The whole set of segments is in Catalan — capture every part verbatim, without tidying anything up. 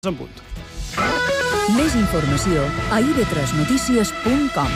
En punt. Més informació a i ve tres notícies punt com.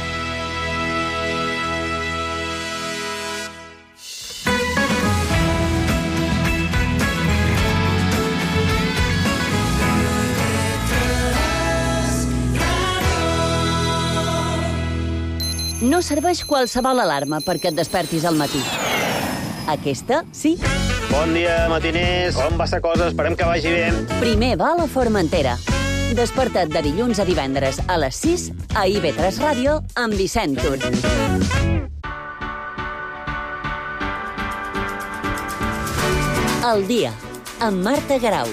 No serveix qualsevol alarma perquè et despertis al matí. Aquesta, sí. Bon dia, matiners. Com va la cosa? Esperem que vagi bé. Primer va a la Formentera. Desperta't de dilluns a divendres a les sis a i ve tres Ràdio amb Vicent Tur. El dia, amb Marta Garau.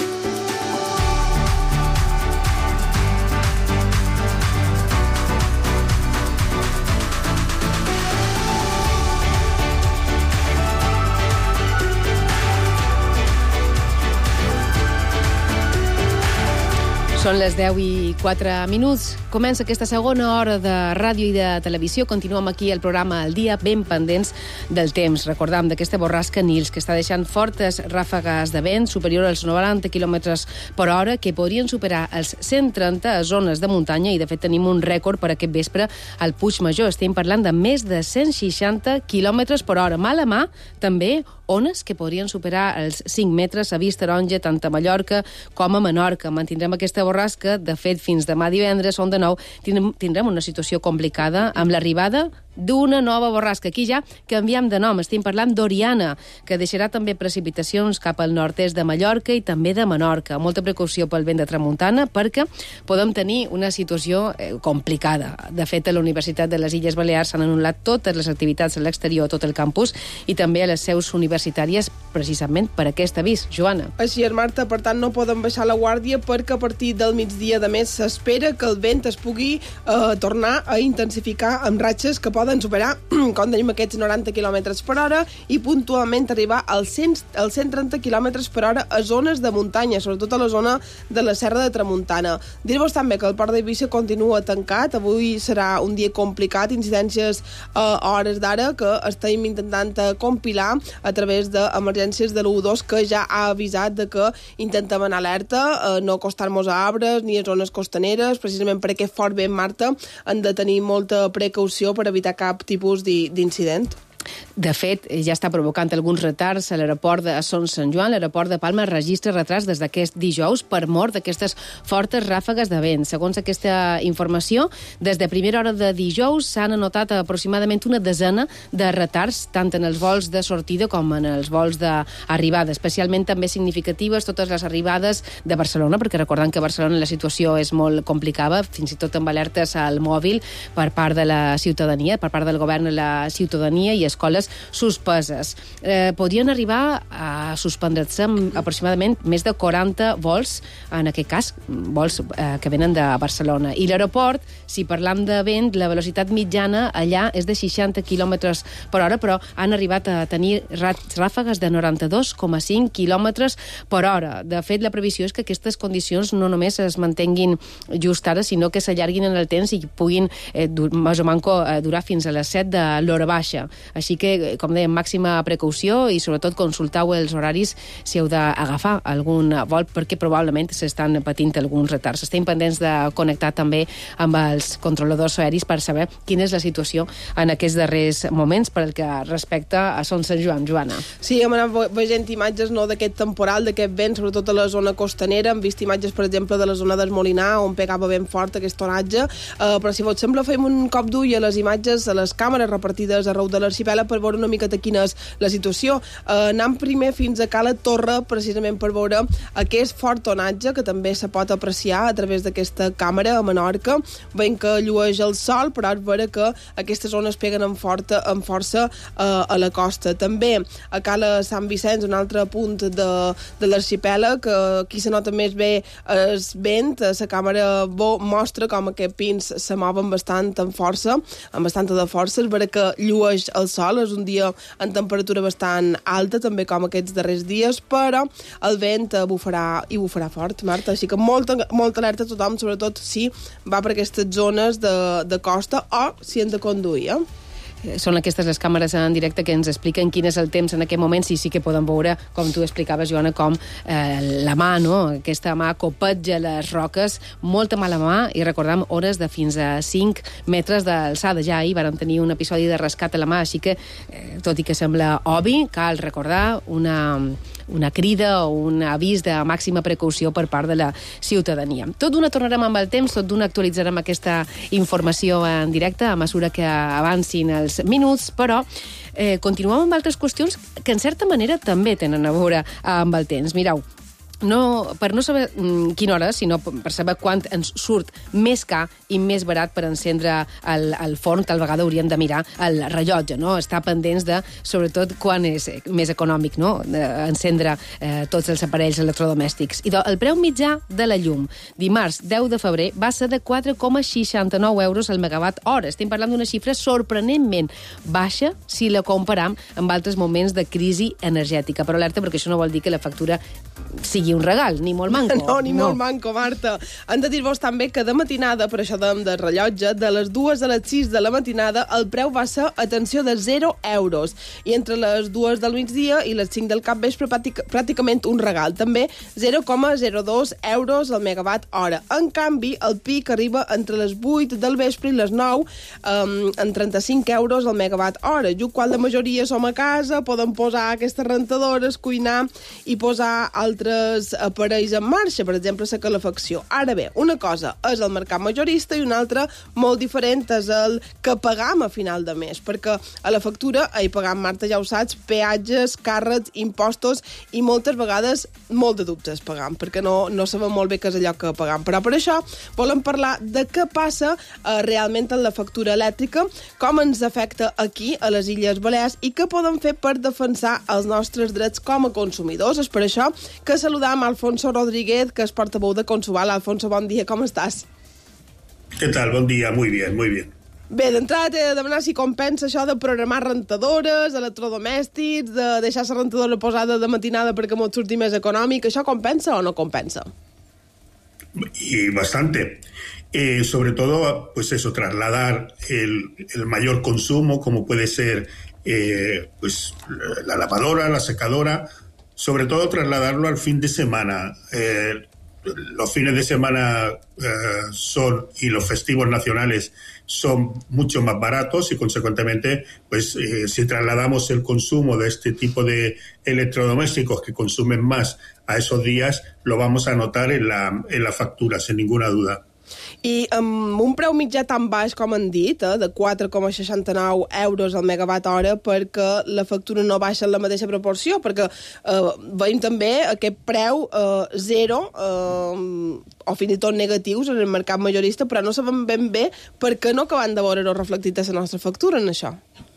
Són les deu i quatre minuts. Comença aquesta segona hora de ràdio i de televisió. Continuem aquí el programa al dia, ben pendents del temps. Recordam d'aquesta borrasca Nils, que està deixant fortes ràfegues de vent superior als noranta quilòmetres per hora, que podrien superar els cent trenta a zones de muntanya, i de fet tenim un rècord per aquest vespre al Puigmajor. Estem parlant de més de cent seixanta quilòmetres per hora. Mal a mà, també, ones que podrien superar els cinc metres a Vista Taronja, tant a Mallorca com a Menorca. Mantindrem aquesta borrasca, de fet, fins demà divendres, on de nou tindrem, tindrem una situació complicada amb l'arribada d'una nova borrasca. Aquí ja canviem de nom, estem parlant d'Oriana, que deixarà també precipitacions cap al nord-est de Mallorca i també de Menorca. Molta precaució pel vent de tramuntana, perquè podem tenir una situació eh, complicada. De fet, a la Universitat de les Illes Balears s'han anul·lat totes les activitats a l'exterior, tot el campus, i també a les seus universitàries, precisament per aquest avís. Joana. Així és, Marta, per tant no poden baixar la guàrdia, perquè a partir del migdia de més s'espera que el vent es pugui eh, tornar a intensificar amb ratxes que poden superar, com tenim aquests noranta quilòmetres per hora, i puntualment arribar als cent, als cent trenta quilòmetres per hora a zones de muntanya, sobretot a la zona de la Serra de Tramuntana. Dir-vos també que el port d'Eivissa continua tancat. Avui serà un dia complicat, incidències a hores d'ara que estem intentant compilar a través d'emergències de l'u dos, que ja ha avisat de que intentem anar alerta, eh, no acostar-nos a arbres ni a zones costaneres, precisament per aquest fort vent, Marta, han de tenir molta precaució per evitar cap tipus d'incident. De fet, ja està provocant alguns retards a l'aeroport de Son Sant Joan. L'aeroport de Palma registra retards des d'aquest dijous per mort d'aquestes fortes ràfegues de vent. Segons aquesta informació, des de primera hora de dijous s'han anotat aproximadament una desena de retards, tant en els vols de sortida com en els vols d'arribada. Especialment també significatives totes les arribades de Barcelona, perquè recordant que a Barcelona la situació és molt complicada, fins i tot amb alertes al mòbil per part de la ciutadania, per part del govern a la ciutadania, i escoles suspeses. Eh, podrien arribar a suspendre's aproximadament més de quaranta vols, en aquest cas, vols eh, que venen de Barcelona. I l'aeroport, si parlam de vent, la velocitat mitjana allà és de seixanta quilòmetres per hora, però han arribat a tenir ràfegues de noranta-dos coma cinc quilòmetres per hora. De fet, la previsió és que aquestes condicions no només es mantenguin just ara, sinó que s'allarguin en el temps i puguin, eh, dur, més o manco, eh, durar fins a les set de l'hora baixa. Així que, com dèiem, màxima precaució, i sobretot consultau els horaris si heu d'agafar algun vol, perquè probablement s'estan patint alguns retards. Estem pendents de connectar també amb els controladors aeris per saber quina és la situació en aquests darrers moments per el que respecta a Son Sant Joan. Joana. Sí, hem anat veient imatges, no, d'aquest temporal, d'aquest vent, sobretot a la zona costanera. Hem vist imatges, per exemple, de la zona del Molinar, on pegava ben fort aquest onatge, uh, però si vos sembla fem un cop d'ull a les imatges, a les càmeres repartides arreu de l'arxipèlag, per veure una miqueta quina és la situació. Eh, anant primer fins a Cala Torre, precisament per veure aquest fort onatge, que també se pot apreciar a través d'aquesta càmera a Menorca. Veiem que llueix el sol, però és vera que aquestes zones peguen amb, forta, amb força eh, a la costa. També a Cala Sant Vicenç, un altre punt de, de l'arxipèlag, que aquí se nota més bé el vent. La càmera mostra com aquests pins se mouen bastant amb força, amb bastanta de força. És vera que llueix el sol, és un dia en temperatura bastant alta, també com aquests darrers dies, però el vent bufarà i bufarà fort, Marta, així que molta, molta alerta a tothom, sobretot si va per aquestes zones de, de costa o si hem de conduir, eh? són aquestes les càmeres en directe que ens expliquen quin és el temps en aquest moment. Sí, sí que podem veure, com tu explicaves, Joana, com eh, la mà, no? Aquesta mà copetja les roques, molta mala mà, i recordam hores de fins a cinc metres d'alçada. Ja ahir vàrem tenir un episodi de rescat a la mà, així que, eh, tot i que sembla obvi, cal recordar una, una crida o un avís de màxima precaució per part de la ciutadania. Tot d'una tornarem amb el temps, tot d'una actualitzarem aquesta informació en directe a mesura que avancin els minuts, però eh, continuem amb altres qüestions que en certa manera també tenen a veure amb el temps. Mireu, no, per no saber mm, quina hora, sinó per saber quant ens surt més car i més barat per encendre el, el forn, tal vegada hauríem de mirar el rellotge, no? Estar pendents de, sobretot, quan és més econòmic, no? Encendre eh, tots els aparells electrodomèstics. I do, el preu mitjà de la llum, dimarts deu de febrer, va ser de quatre coma seixanta-nou euros al megawatt hora. Estem parlant d'una xifra sorprenentment baixa si la comparam amb altres moments de crisi energètica. Però alerta, perquè això no vol dir que la factura sigui un regal, ni molt manco. No, ni no. molt manco, Marta. Han de dir-vos també que de matinada, per això dèiem del rellotge, de les dues a les sis de la matinada, el preu va ser, atenció, de zero euros. I entre les dues del migdia i les cinc del capvespre, pràctic, pràcticament un regal. També zero coma zero dos euros al megawatt hora. En canvi, el pic arriba entre les vuit del vespre i les nou, um, en trenta-cinc euros al megawatt hora. Jo, quan la majoria som a casa, podem posar aquestes rentadores, cuinar i posar altres aparells en marxa, per exemple, la calefacció. Ara bé, una cosa és el mercat majorista i una altra molt diferent és el que pagam a final de mes, perquè a la factura hi pagam, Marta, ja ho saps, peatges, càrrecs, impostos i moltes vegades molt de dubtes pagam, perquè no, no sabem molt bé què és allò que pagam. Però per això volem parlar de què passa eh, realment en la factura elèctrica, com ens afecta aquí, a les Illes Balears, i què podem fer per defensar els nostres drets com a consumidors. És per això que saludam amb Alfonso Rodríguez, que es portaveu de Consuval. Alfonso, bon dia, com estàs? ¿Qué tal? Bon dia, muy bien, muy bien. Bé, d'entrada t'he de demanar si compensa això de programar rentadores, electrodomèstics, de deixar la rentadora posada de matinada perquè m'ho surti més econòmic. Això compensa o no compensa? Y bastante. Eh, sobre todo, pues eso, trasladar el, el mayor consumo, como puede ser eh, pues la lavadora, la secadora, sobre todo trasladarlo al fin de semana. Eh, los fines de semana eh, son, y los festivos nacionales son mucho más baratos y, consecuentemente, pues eh, si trasladamos el consumo de este tipo de electrodomésticos que consumen más a esos días, lo vamos a notar en la, en la factura, sin ninguna duda. I amb un preu mitjà tan baix, com han dit, eh, de quatre coma seixanta-nou euros al megawatt hora, perquè la factura no baixa en la mateixa proporció, perquè eh, veiem també aquest preu eh, zero eh, o fins i tot negatius en el mercat majorista, però no sabem ben bé per què no acaben de veure-ho reflectit a la nostra factura en això.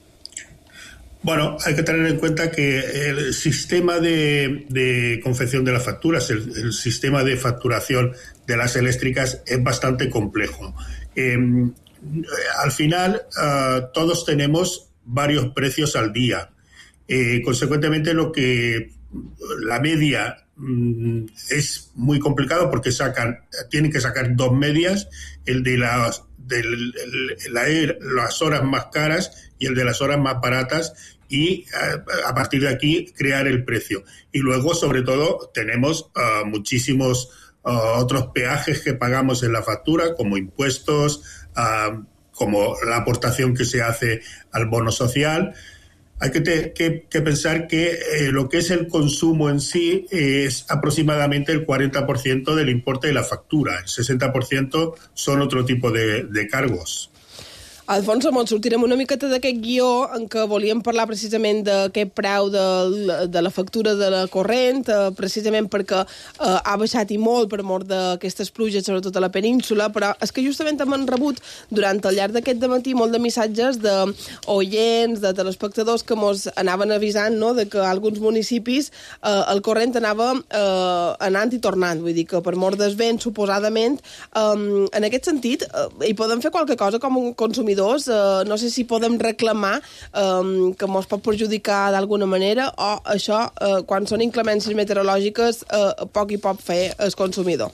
Bueno, hay que tener en cuenta que el sistema de, de confección de las facturas, el, el sistema de facturación de las eléctricas es bastante complejo. Eh, al final, uh, todos tenemos varios precios al día. Eh, consecuentemente, lo que la media mm, es muy complicado porque sacan, tienen que sacar dos medias, el de las, del, el, la, las horas más caras y el de las horas más baratas, y a, a partir de aquí crear el precio. Y luego, sobre todo, tenemos uh, muchísimos uh, otros peajes que pagamos en la factura, como impuestos, uh, como la aportación que se hace al bono social. Hay que, te, que, que pensar que eh, lo que es el consumo en sí es aproximadamente el cuarenta por ciento del importe de la factura. El sesenta por ciento son otro tipo de, de cargos. Alfonso, ens sortirem una miqueta d'aquest guió en què volíem parlar precisament d'aquest preu de, de la factura de la corrent, eh, precisament perquè eh, ha baixat i molt per mort d'aquestes pluges, sobretot a la península, però és que justament hem rebut durant el llarg d'aquest dematí molt de missatges d'oients, de telespectadors que ens anaven avisant, no?, de que a alguns municipis eh, el corrent anava eh, anant i tornant, vull dir que per mort del vent, suposadament. Eh, en aquest sentit, eh, hi podem fer qualque cosa com un consumidor. Uh, no sé si podem reclamar um, que ens pot perjudicar d'alguna manera, o això, uh, quan són inclemències meteorològiques, uh, poc i poc fer el consumidor.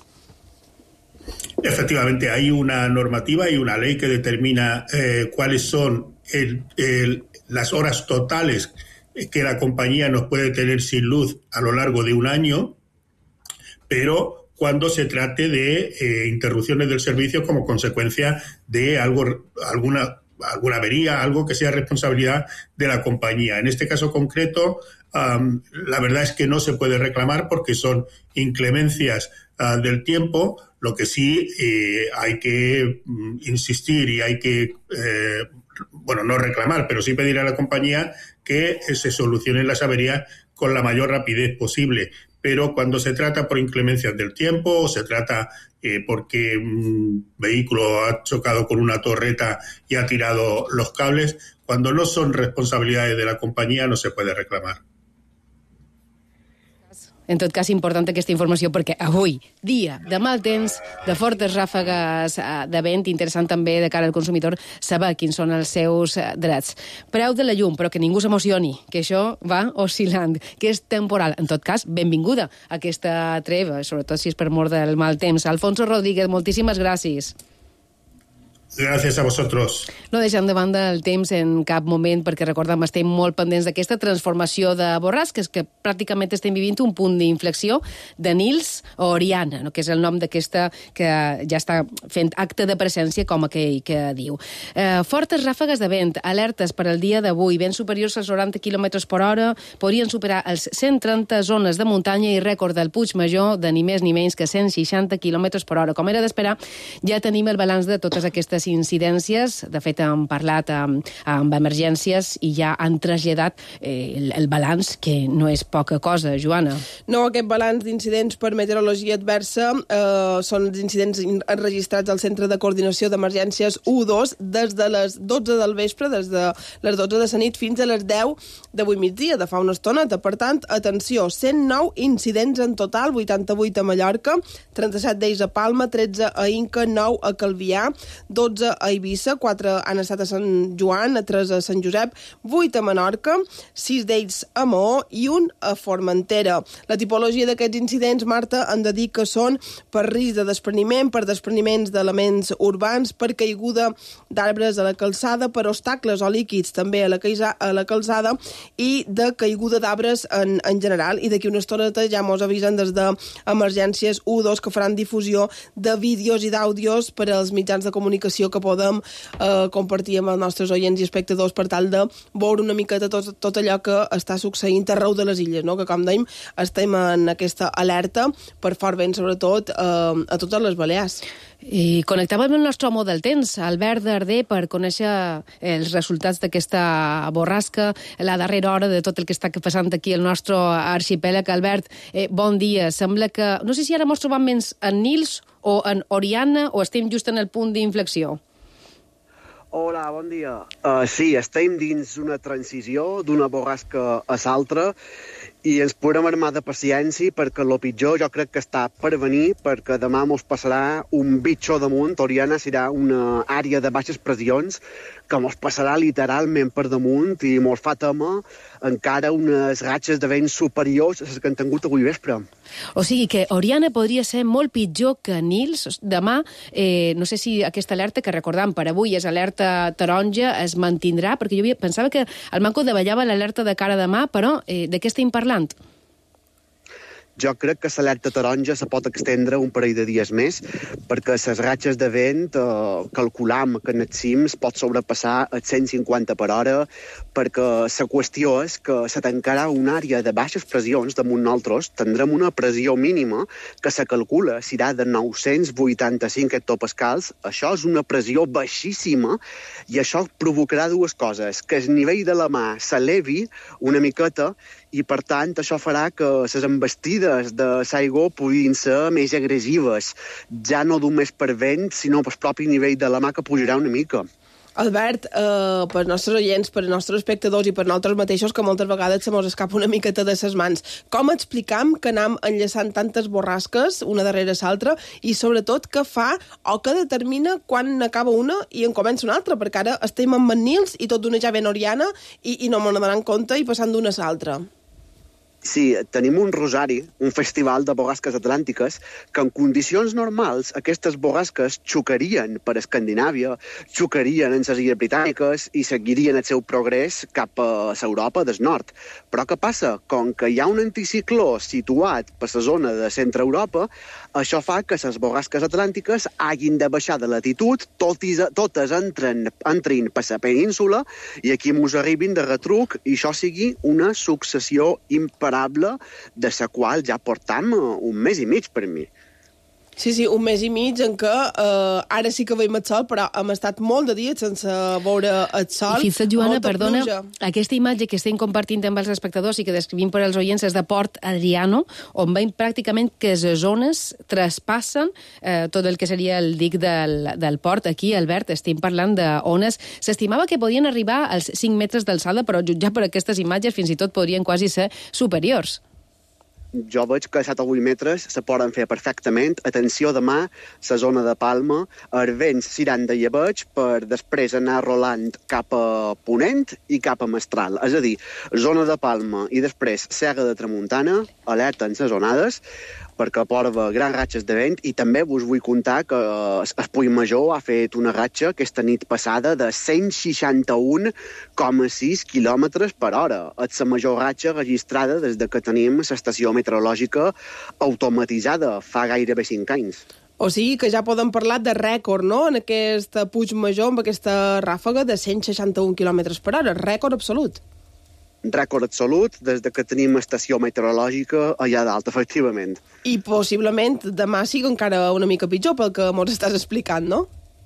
Efectivamente, hay una normativa y una ley que determina eh, cuáles son el, el, las horas totales que la compañía nos puede tener sin luz a lo largo de un año, pero cuando se trate de eh, interrupciones del servicio como consecuencia de algo, alguna, alguna avería, algo que sea responsabilidad de la compañía. En este caso concreto, um, la verdad es que no se puede reclamar porque son inclemencias uh, del tiempo. Lo que sí eh, hay que um, insistir y hay que, eh, bueno, no reclamar, pero sí pedir a la compañía que se solucionen las averías con la mayor rapidez posible. Pero cuando se trata por inclemencias del tiempo o se trata eh, porque un vehículo ha chocado con una torreta y ha tirado los cables, cuando no son responsabilidades de la compañía no se puede reclamar. En tot cas, important aquesta informació perquè avui, dia de mal temps, de fortes ràfegues de vent, interessant també de cara al consumidor saber quins són els seus drets. Preu de la llum, però que ningú s'emocioni, que això va oscil·lant, que és temporal. En tot cas, benvinguda a aquesta treva, sobretot si és per mort del mal temps. Alfonso Rodríguez, moltíssimes gràcies. Gràcies a vosaltres. No deixem de banda el temps en cap moment, perquè recordem, estem molt pendents d'aquesta transformació de borrasques, que pràcticament estem vivint un punt d'inflexió de Nils o Oriana, no? Que és el nom d'aquesta que ja està fent acte de presència, com aquell que diu. Eh, fortes ràfegues de vent, alertes per al dia d'avui, vents superiors als noranta quilòmetres per hora, podrien superar els cent trenta zones de muntanya i rècord del Puigmajor de ni més ni menys que cent seixanta quilòmetres per hora. Com era d'esperar, ja tenim el balanç de totes aquestes incidències. De fet, hem parlat amb, amb emergències i ja han traslladat eh, el, el balanç, que no és poca cosa, Joana. No, aquest balanç d'incidents per meteorologia adversa eh, són els incidents enregistrats al Centre de Coordinació d'Emergències u dos des de les dotze del vespre, des de les dotze de la nit fins a les deu d'avui migdia, de fa una estoneta. Per tant, atenció, cent nou incidents en total, vuitanta-vuit a Mallorca, trenta-set d'ells a Palma, tretze a Inca, nou a Calvià, dotze a Eivissa, quatre han estat a Sant Joan, tres a Sant Josep, vuit a Menorca, sis d'ells a Maó i un a Formentera. La tipologia d'aquests incidents, Marta, han de dir que són per risc de despreniment, per despreniments d'elements urbans, per caiguda d'arbres a la calçada, per obstacles o líquids també a la, caisa, a la calçada i de caiguda d'arbres en, en general. I d'aquí una estoneta ja mos avisen des d'Emergències u dos que faran difusió de vídeos i d'àudios per als mitjans de comunicació que podem eh, compartir amb els nostres oients i espectadors per tal de veure una miqueta tot, tot allò que està succeint arreu de les illes, no? Que com dèiem estem en aquesta alerta per fort vent, sobretot eh, a totes les Balears. I connectàvem amb el nostre home del temps, Albert Darder, per conèixer els resultats d'aquesta borrasca, la darrera hora de tot el que està passant aquí al nostre arxipèlag. Albert, eh, bon dia. Sembla que... No sé si ara ens trobam més en Nils o en Oriana o estem just en el punt d'inflexió. Hola, bon dia. Uh, sí, estem dins una transició d'una borrasca a l'altra i ens podem armar de paciència perquè el pitjor jo crec que està per venir, perquè demà mos passarà un bitxo damunt. Oriana serà una àrea de baixes pressions que mos passarà literalment per damunt i mos fa tema encara unes ratxes de vent superiors a les que han tingut avui vespre. O sigui que Oriana podria ser molt pitjor que Nils. Demà, eh, no sé si aquesta alerta que recordam per avui és alerta taronja, es mantindrà, perquè jo pensava que el Manco davallava l'alerta de cara a demà, però eh, de què estem parlant? Jo crec que l'alerta taronja se pot extendre un parell de dies més, perquè les ratxes de vent eh, calculam que en els cims pot sobrepassar els cent cinquanta per hora, perquè la qüestió és que se tancarà una àrea de baixes pressions damunt nosaltres, tindrem una pressió mínima que se calcula serà de nou-cents vuitanta-cinc hectopascals. Això és una pressió baixíssima i això provocarà dues coses, que el nivell de la mà s'elevi una miqueta i, per tant, això farà que les embestides de l'aigua puguin ser més agressives, ja no només per vent, sinó pel propi nivell de la mà que pujarà una mica. Albert, eh, per nostres oients, per nostres espectadors i per nosaltres mateixos, que moltes vegades se mos escapa una miqueta de ses mans, com explicam que anem enllaçant tantes borrasques, una darrere l'altra, i sobretot què fa o què determina quan acaba una i en comença una altra, perquè ara estem amb en Nils i tot d'una ja ben Oriana i, i no m'ho donant compte i passant d'una a l'altra. Sí, tenim un rosari, un festival de borrasques atlàntiques, que en condicions normals aquestes borrasques xocarien per Escandinàvia, xocarien en les illes britàniques i seguirien el seu progrés cap a l'Europa del nord. Però què passa? Com que hi ha un anticicló situat per la zona de centre Europa, això fa que les borrasques atlàntiques hagin de baixar de latitud, totes, totes entren, entrin per la península i aquí mos arribin de retruc i això sigui una successió imparable de la qual ja portam un mes i mig per mi. Sí, sí, un mes i mig en què eh, ara sí que veiem el sol, però hem estat molt de dies sense veure el sol. I fins, Joana, perdona, pluja. Aquesta imatge que estem compartint amb els espectadors i que descrivim per als oients és de Port Adriano, on veiem pràcticament que les zones traspassen eh, tot el que seria el dic del, del port. Aquí, Albert, estem parlant d'ones. S'estimava que podien arribar als cinc metres d'alçada, però jutjar per aquestes imatges fins i tot podrien quasi ser superiors. Jo veig que a set o vuit metres se poden fer perfectament. Atenció, demà, la zona de Palma, els vents s'iran de llebeig per després anar rolant cap a Ponent i cap a Mestral. És a dir, zona de Palma i després Serra de Tramuntana, alerta en les onades, perquè porta grans ratxes de vent, i també vos vull contar que el Puigmajor ha fet una ratxa aquesta nit passada de cent seixanta-un coma sis quilòmetres per hora. És la major ratxa registrada des de que tenim l'estació meteorològica automatitzada fa gairebé cinc anys. O sigui que ja podem parlar de rècord, no?, en aquest Puigmajor, amb aquesta ràfaga de cent seixanta-un quilòmetres per hora. Rècord absolut. Rècord absolut des de que tenim estació meteorològica allà dalt, efectivament. I possiblement demà sigui encara una mica pitjor pel que ens estàs explicant, no?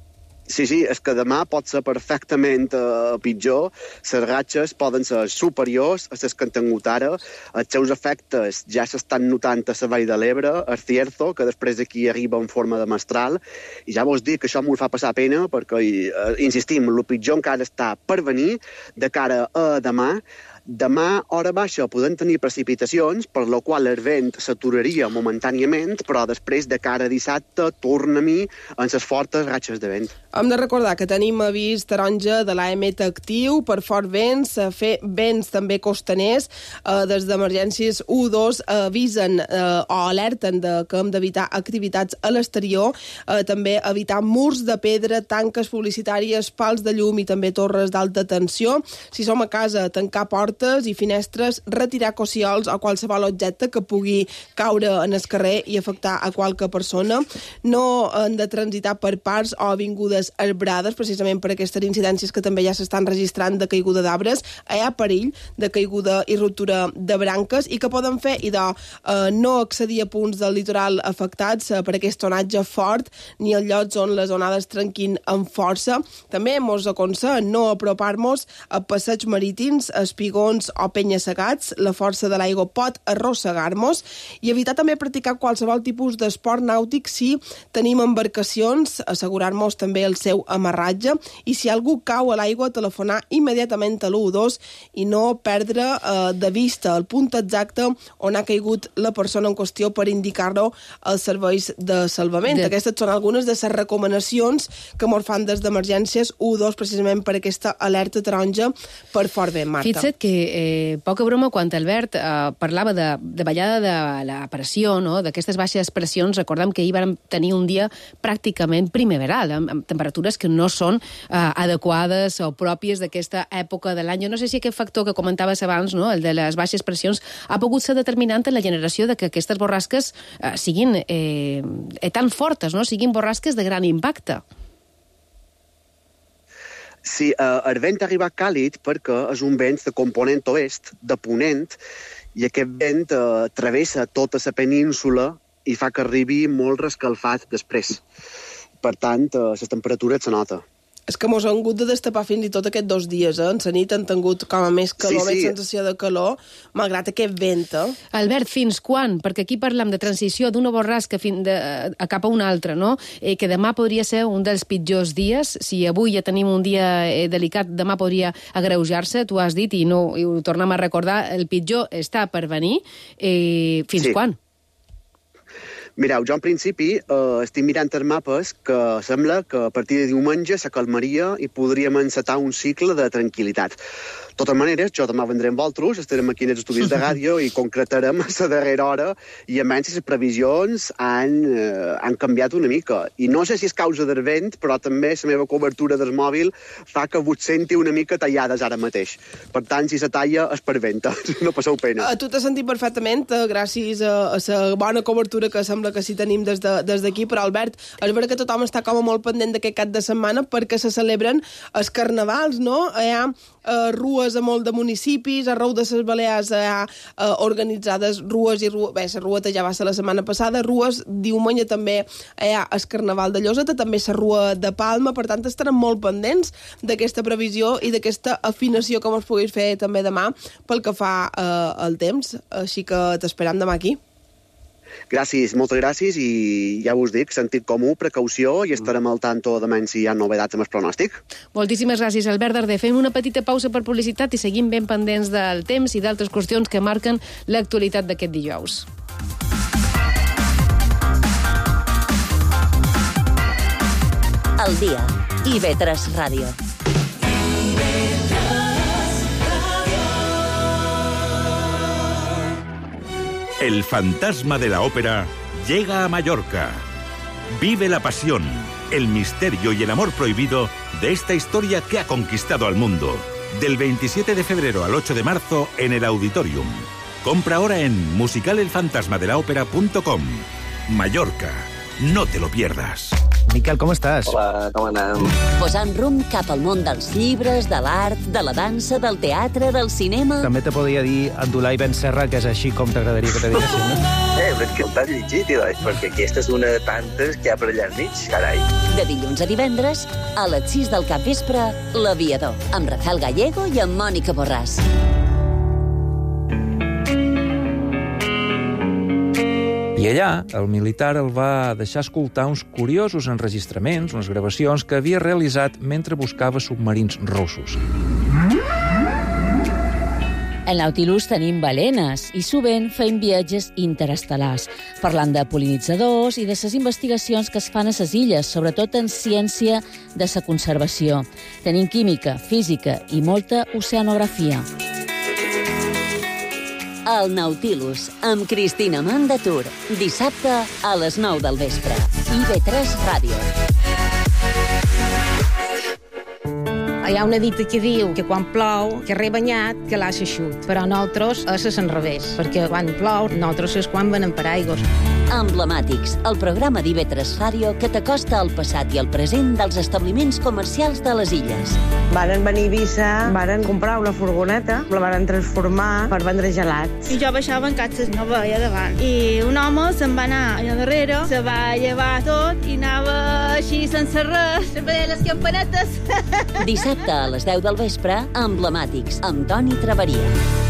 Sí, sí, és que demà pot ser perfectament uh, pitjor. Les ratxes poden ser superiors a les que han tingut ara. Els seus efectes ja s'estan notant a la Vall de l'Ebre, a Cierzo, que després aquí arriba en forma de mestral. I ja vos dic que això m'ho fa passar pena, perquè, uh, insistim, el pitjor encara està per venir de cara a demà. Demà, hora baixa, podem tenir precipitacions, per la qual el vent s'aturaria momentàniament, però després, de cara a dissabte, torna-m'hi en les fortes ratxes de vent. Hem de recordar que tenim avís taronja de l'A M T actiu per fort vents, fer vents també costaners. Eh, des d'emergències u dos avisen eh, o alerten de que hem d'evitar activitats a l'exterior, eh, també evitar murs de pedra, tanques publicitàries, pals de llum i també torres d'alta tensió. Si som a casa, tancar portes i finestres, retirar cossiols o qualsevol objecte que pugui caure en el carrer i afectar a qualque persona. No han de transitar per parcs o avingudes arbrades, precisament per aquestes incidències que també ja s'estan registrant de caiguda d'arbres. Hi ha perill de caiguda i ruptura de branques i que poden fer idò eh, no accedir a punts del litoral afectats eh, per aquest onatge fort ni a llocs on les onades trenquin amb força. També mos aconsellen no apropar-nos a passeigs marítims, espigons o penya-segats. La força de l'aigua pot arrossegar-nos i evitar també practicar qualsevol tipus d'esport nàutic si tenim embarcacions, assegurar-nos també el seu amarratge i si algú cau a l'aigua, telefonar immediatament a l'u dos i no perdre eh, de vista el punt exacte on ha caigut la persona en qüestió per indicar-lo als serveis de salvament. De... Aquestes són algunes de les recomanacions que mos fan des d'emergències u dos precisament per aquesta alerta taronja per fort vent, Marta. Fixa't que, eh, poca broma, quan Albert eh, parlava de, de ballada de la pressió, no?, d'aquestes baixes pressions, recordem que ahir vam tenir un dia pràcticament primaveral, amb, amb temperatures que no són eh, adequades o pròpies d'aquesta època de l'any. Jo no sé si aquest factor que comentaves abans, no?, el de les baixes pressions, ha pogut ser determinant en la generació de que aquestes borrasques eh, siguin eh, tan fortes, no?, siguin borrasques de gran impacte. Sí, eh, el vent ha arribat càlid perquè és un vent de component oest, de ponent, i aquest vent eh, travessa tota la península i fa que arribi molt rescalfat després. Per tant, eh, les temperatures se nota. És que mos han hagut de destapar fins i tot aquests dos dies, eh? En la nit han tingut com a més calor, sí, sí. més sensació de calor, malgrat aquest vent, eh? Albert, fins quan? Perquè aquí parlem de transició d'una borrasca fin de, a cap a una altra, no? Eh, que demà podria ser un dels pitjors dies. Si avui ja tenim un dia eh, delicat, demà podria agreujar-se, tu has dit, i, no, i ho tornem a recordar, el pitjor està per venir. Eh, fins sí. quan? Mireu, jo en principi eh, estic mirant els mapes que sembla que a partir de diumenge se calmaria i podríem encetar un cicle de tranquil·litat. De totes maneres, jo demà vendré amb vosaltres, estarem aquí en els estudis de ràdio i concretarem a la darrera hora i a menys les previsions han, eh, han canviat una mica. I no sé si és causa del vent, però també la meva cobertura del mòbil fa que vos senti una mica tallades ara mateix. Per tant, si se talla és per vent, no passeu pena. A tu t'has sentit perfectament, gràcies a la bona cobertura que sembla que sí tenim des d'aquí, de, des però Albert, és veritat que tothom està com molt pendent d'aquest cap de setmana perquè se celebren els carnavals, no? Hi ha uh, rues a molt de municipis, arreu de les Balears hi ha uh, organitzades rues i rues, bé, la rueta ja va ser la setmana passada, rues, diumenge també hi ha el carnaval de Lloseta, també la rua de Palma, per tant estarem molt pendents d'aquesta previsió i d'aquesta afinació com es puguis fer també demà pel que fa uh, al temps, així que t'esperem demà aquí. Gràcies, moltes gràcies i ja us dic, sentit comú, precaució i estarem al tanto de menys si hi ha novetats amb el pronòstic. Moltíssimes gràcies, Albert Darder. Fem una petita pausa per publicitat i seguim ben pendents del temps i d'altres qüestions que marquen l'actualitat d'aquest dijous. El dia. I ve tres Ràdio. El fantasma de la ópera llega a Mallorca. Vive la pasión, el misterio y el amor prohibido de esta historia que ha conquistado al mundo. Del veintisiete de febrero al ocho de marzo en el Auditorium. Compra ahora en musical el fantasma de la ópera punto com. Mallorca, no te lo pierdas. Miquel, com estàs? Hola, com anem? Posant rumb cap al món dels llibres, de l'art, de la dansa, del teatre, del cinema... També te podria dir Abdulai Ben Serra, que és així com t'agradaria que te diguessin, no? Eh, però és que t'has llegit, tio, perquè aquesta és una de tantes que hi ha per allà al mig, carai. De dilluns a divendres, a les sis del capvespre, L'Aviador, amb Rafael Gallego i amb Mònica Borràs. I allà, el militar el va deixar escoltar uns curiosos enregistraments, unes gravacions que havia realitzat mentre buscava submarins russos. Al Nautilus tenim balenes i sovint feim viatges interestel·lars, parlant de pol·linitzadors i de les investigacions que es fan a les illes, sobretot en ciència de la conservació. Tenim química, física i molta oceanografia. El Nautilus, amb Cristina Mandatur, dissabte a les nou del vespre. I ve tres Ràdio. Hi ha una dita que diu que quan plou, que re banyat, que l'ha eixut. Però nosaltres és al revés, perquè quan plou, nosaltres és quan venem per aigües. Emblemàtics, el programa d'I ve tres Ràdio que t'acosta al passat i al present dels establiments comercials de les illes. Varen venir a Eivissa, varen comprar una furgoneta, la varen transformar per vendre gelats. I jo baixava en catxes, no veia davant. I un home se'n va anar allà darrere, se va llevar tot i anava així sense res, sempre les campanetes. Dissabte a les deu del vespre, Emblemàtics, amb Toni Traveria.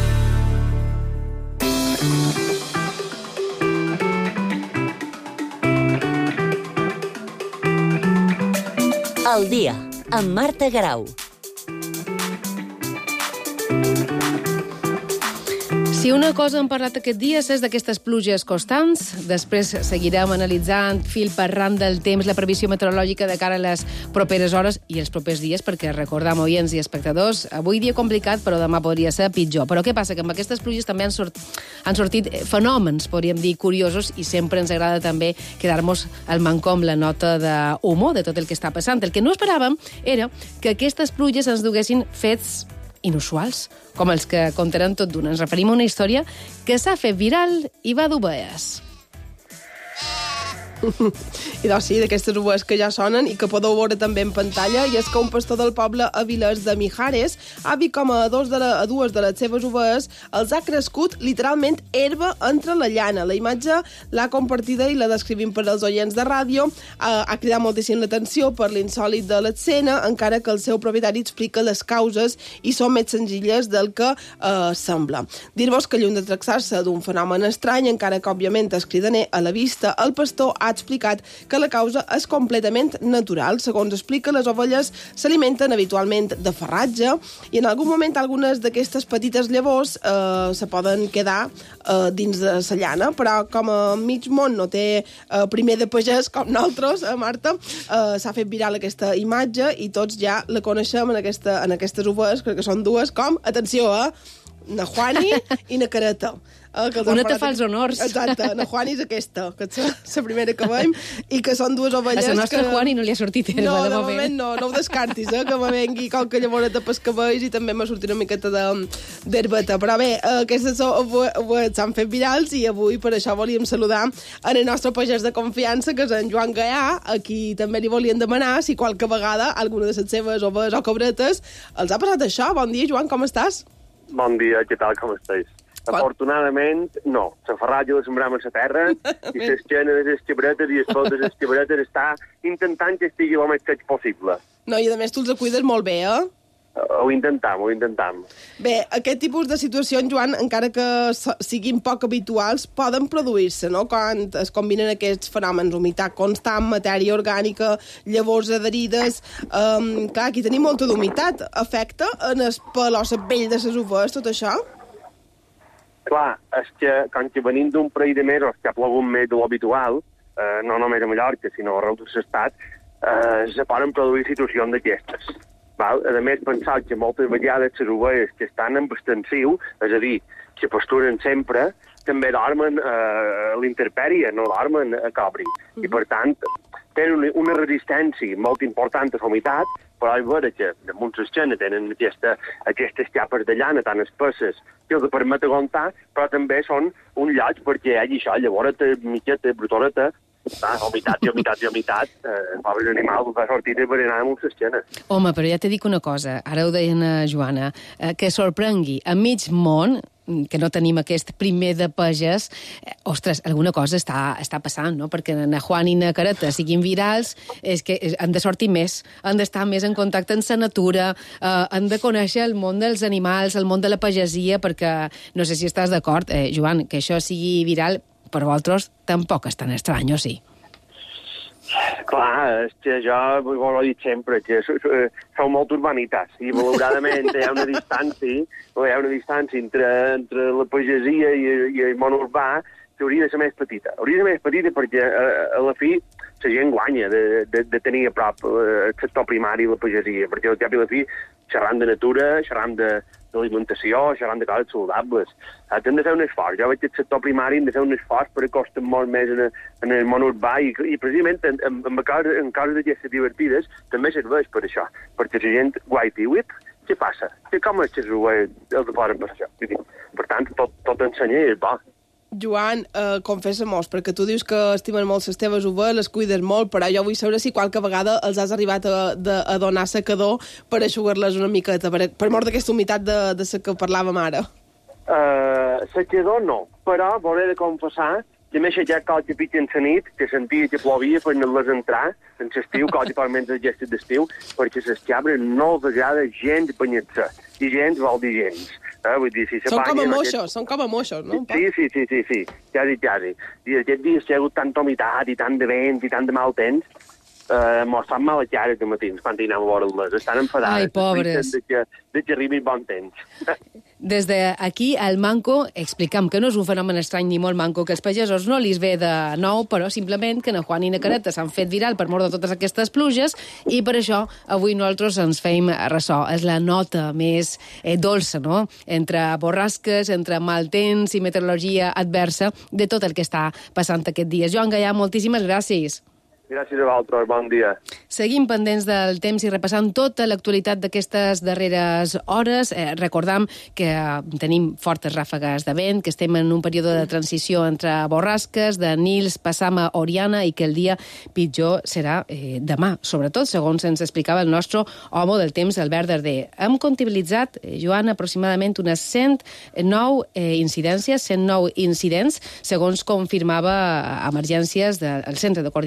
El dia, amb Marta Garau. Si una cosa hem parlat aquest dia és d'aquestes pluges constants, després seguirem analitzant fil per ran del temps la previsió meteorològica de cara a les properes hores i els propers dies, perquè recordam, oients i espectadors, avui dia complicat, però demà podria ser pitjor. Però què passa? Que amb aquestes pluges també han, sort, han sortit fenòmens, podríem dir, curiosos, i sempre ens agrada també quedar-nos al mancó amb la nota d'humor de tot el que està passant. El que no esperàvem era que aquestes pluges ens duguessin fets inusuals, com els que contaran tot d'una. Ens referim a una història que s'ha fet viral i va dur vees. I doncs sí, d'aquestes ues que ja sonen i que podeu veure també en pantalla, i és que un pastor del poble a Vilers de Mijares ha vist com a, dos de la, a dues de les seves uves els ha crescut literalment herba entre la llana. La imatge l'ha compartida i la descrivim per als oients de ràdio. Ha, ha cridat moltíssim l'atenció per l'insòlit de l'escena, encara que el seu propietari explica les causes i són més senzilles del que eh, sembla. Dir-vos que lluny de tractar-se d'un fenomen estrany, encara que òbviament és cridaner a la vista, el pastor ha explicat que la causa és completament natural. Segons explica, les ovelles s'alimenten habitualment de farratge i en algun moment algunes d'aquestes petites llavors eh, se poden quedar eh, dins de la llana, però com a mig món no té eh, primer de pagès com nosaltres, eh, Marta, eh, s'ha fet viral aquesta imatge i tots ja la coneixem en, aquesta, en aquestes ovelles, crec que són dues, com, atenció, eh, na Juani i na Careta. Eh, que una te fa els honors. Exacte, na Juani és aquesta, que és la primera que veiem, i que són dues ovelles... A la nostra que... Juani no li ha sortit herba, no, de, de moment. moment no, no ho descartis, eh, que me vengui qualque llavoreta pels cabells i també m'ha sortit una miqueta d'herbeta. Però bé, eh, aquestes ovelles s'han fet virals i avui per això volíem saludar en el nostre pagès de confiança, que és en Joan Gaià, a qui també li volien demanar si qualque vegada alguna de les seves ovelles o cabretes els ha passat això. Bon dia, Joan, com estàs? Bon dia, què tal, com estàs? Qual? Afortunadament, no. La farratge la sembrem a la terra i l'esquena de les cabretes i el fol de les cabretes està intentant que estigui el més sec possible. No, i a més tu els cuides molt bé, eh? Ho intentam, ho intentam. Bé, aquest tipus de situacions, Joan, encara que siguin poc habituals, poden produir-se, no?, quan es combinen aquests fenòmens, humitat constant, matèria orgànica, llavors adherides... Um, clar, aquí tenim molta d'humitat. Afecta en el pèl o la pell de les ovelles, tot això? Clar, és que quan que venim d'un parell de mesos que ha plogut més de l'habitual, eh, no només a Mallorca, sinó arreu de l'estat, eh, se poden produir situacions d'aquestes. Val? A més, pensar que moltes vegades les ovelles que estan en extensiu, és a dir, que pasturen sempre, també dormen eh, a l'intempèrie, no dormen a cobri. Uh -huh. I, per tant, tenen una resistència molt important a la humitat, però és vera que damunt l'esquena tenen aquesta, aquestes capes de llana tan espesses que els permet aguantar, però també són un lloc perquè hi hagi això, llavoreta, miqueta, brutoreta, ah, humitat i humitat i humitat, eh, pobres animals, va sortir de berenar amb l'esquena. Home, però ja te dic una cosa, ara ho deia a Joana, eh, que sorprengui a mig món, que no tenim aquest primer de pagès, eh, ostres, alguna cosa està, està passant, no? Perquè na Juan i na Careta siguin virals, és que han de sortir més, han d'estar més en contacte amb la natura, eh, han de conèixer el món dels animals, el món de la pagesia, perquè no sé si estàs d'acord, eh, Joan, que això sigui viral, per vosaltres tampoc és tan estrany, o sí? Clar, és que jo ho he dit sempre, que sou molt urbanitats i malauradament hi ha una distància, hi ha una distància entre, entre la pagesia i, i el món urbà que hauria de ser més petita. Hauria de ser més petita perquè a, a la fi la gent guanya de, de, de tenir a prop el sector primari i la pagesia, perquè al cap i la fi xerram de natura, xerram de d'alimentació, xerram de coses saludables. Hem de fer un esforç. Jo veig que el sector primari hem de fer un esforç per acostar molt més en, en el món urbà i, i precisament en, en, en, coses, en coses d'aquestes divertides també serveix per això, perquè la gent guaita i uip, què passa? Que com és que els de fora per això? Per tant, tot, tot ensenyar és bo. Joan, eh, confessa-mos, perquè tu dius que estimen molt les teves ovelles, les cuides molt, però jo vull saber si qualque vegada els has arribat a, de, a donar secador per aixugar-les una miqueta, per, per mort d'aquesta humitat de, de la que parlàvem ara. Uh, secador no, però voler de confessar que m'he aixecat qualque pitja en la nit, que sentia que plovia per no-les entrar en l'estiu, qualque part menys gestes d'estiu, perquè les cabres no els agrada gens banyar-se, i gens vol dir gens. Eh, vull dir, si són com a moixos, aquest... són com a moixos, no? Sí, sí, sí, sí, sí, quasi, quasi. I aquests dies que hi ha hagut tanta humitat i tant de vent i tant de mal temps, eh, mos fan mal a cares de matins quan hi anem a veure-les. Estan enfadades. Ai, pobres. De que, de que arribi bon temps. Des d'aquí, al Manco, explicam que no és un fenomen estrany ni molt manco, que els pagesos no li ve de nou, però simplement que na Juan i na Careta s'han fet viral per mort de totes aquestes pluges i per això avui nosaltres ens feim ressò. És la nota més eh, dolça, no?, entre borrasques, entre mal temps i meteorologia adversa de tot el que està passant aquest dia. Joan Gaià, moltíssimes gràcies. Gràcies a vosaltres, bon dia. Seguim pendents del temps i repassant tota l'actualitat d'aquestes darreres hores. Eh, recordam que eh, tenim fortes ràfegues de vent, que estem en un període de transició entre borrasques, de Nils, passam a Oriana, i que el dia pitjor serà eh, demà, sobretot, segons ens explicava el nostre home del temps, Albert Darder. Hem comptabilitzat, eh, Joan, aproximadament unes cent nou eh, incidències, cent nou incidents, segons confirmava Emergències del Centre de Coordinació de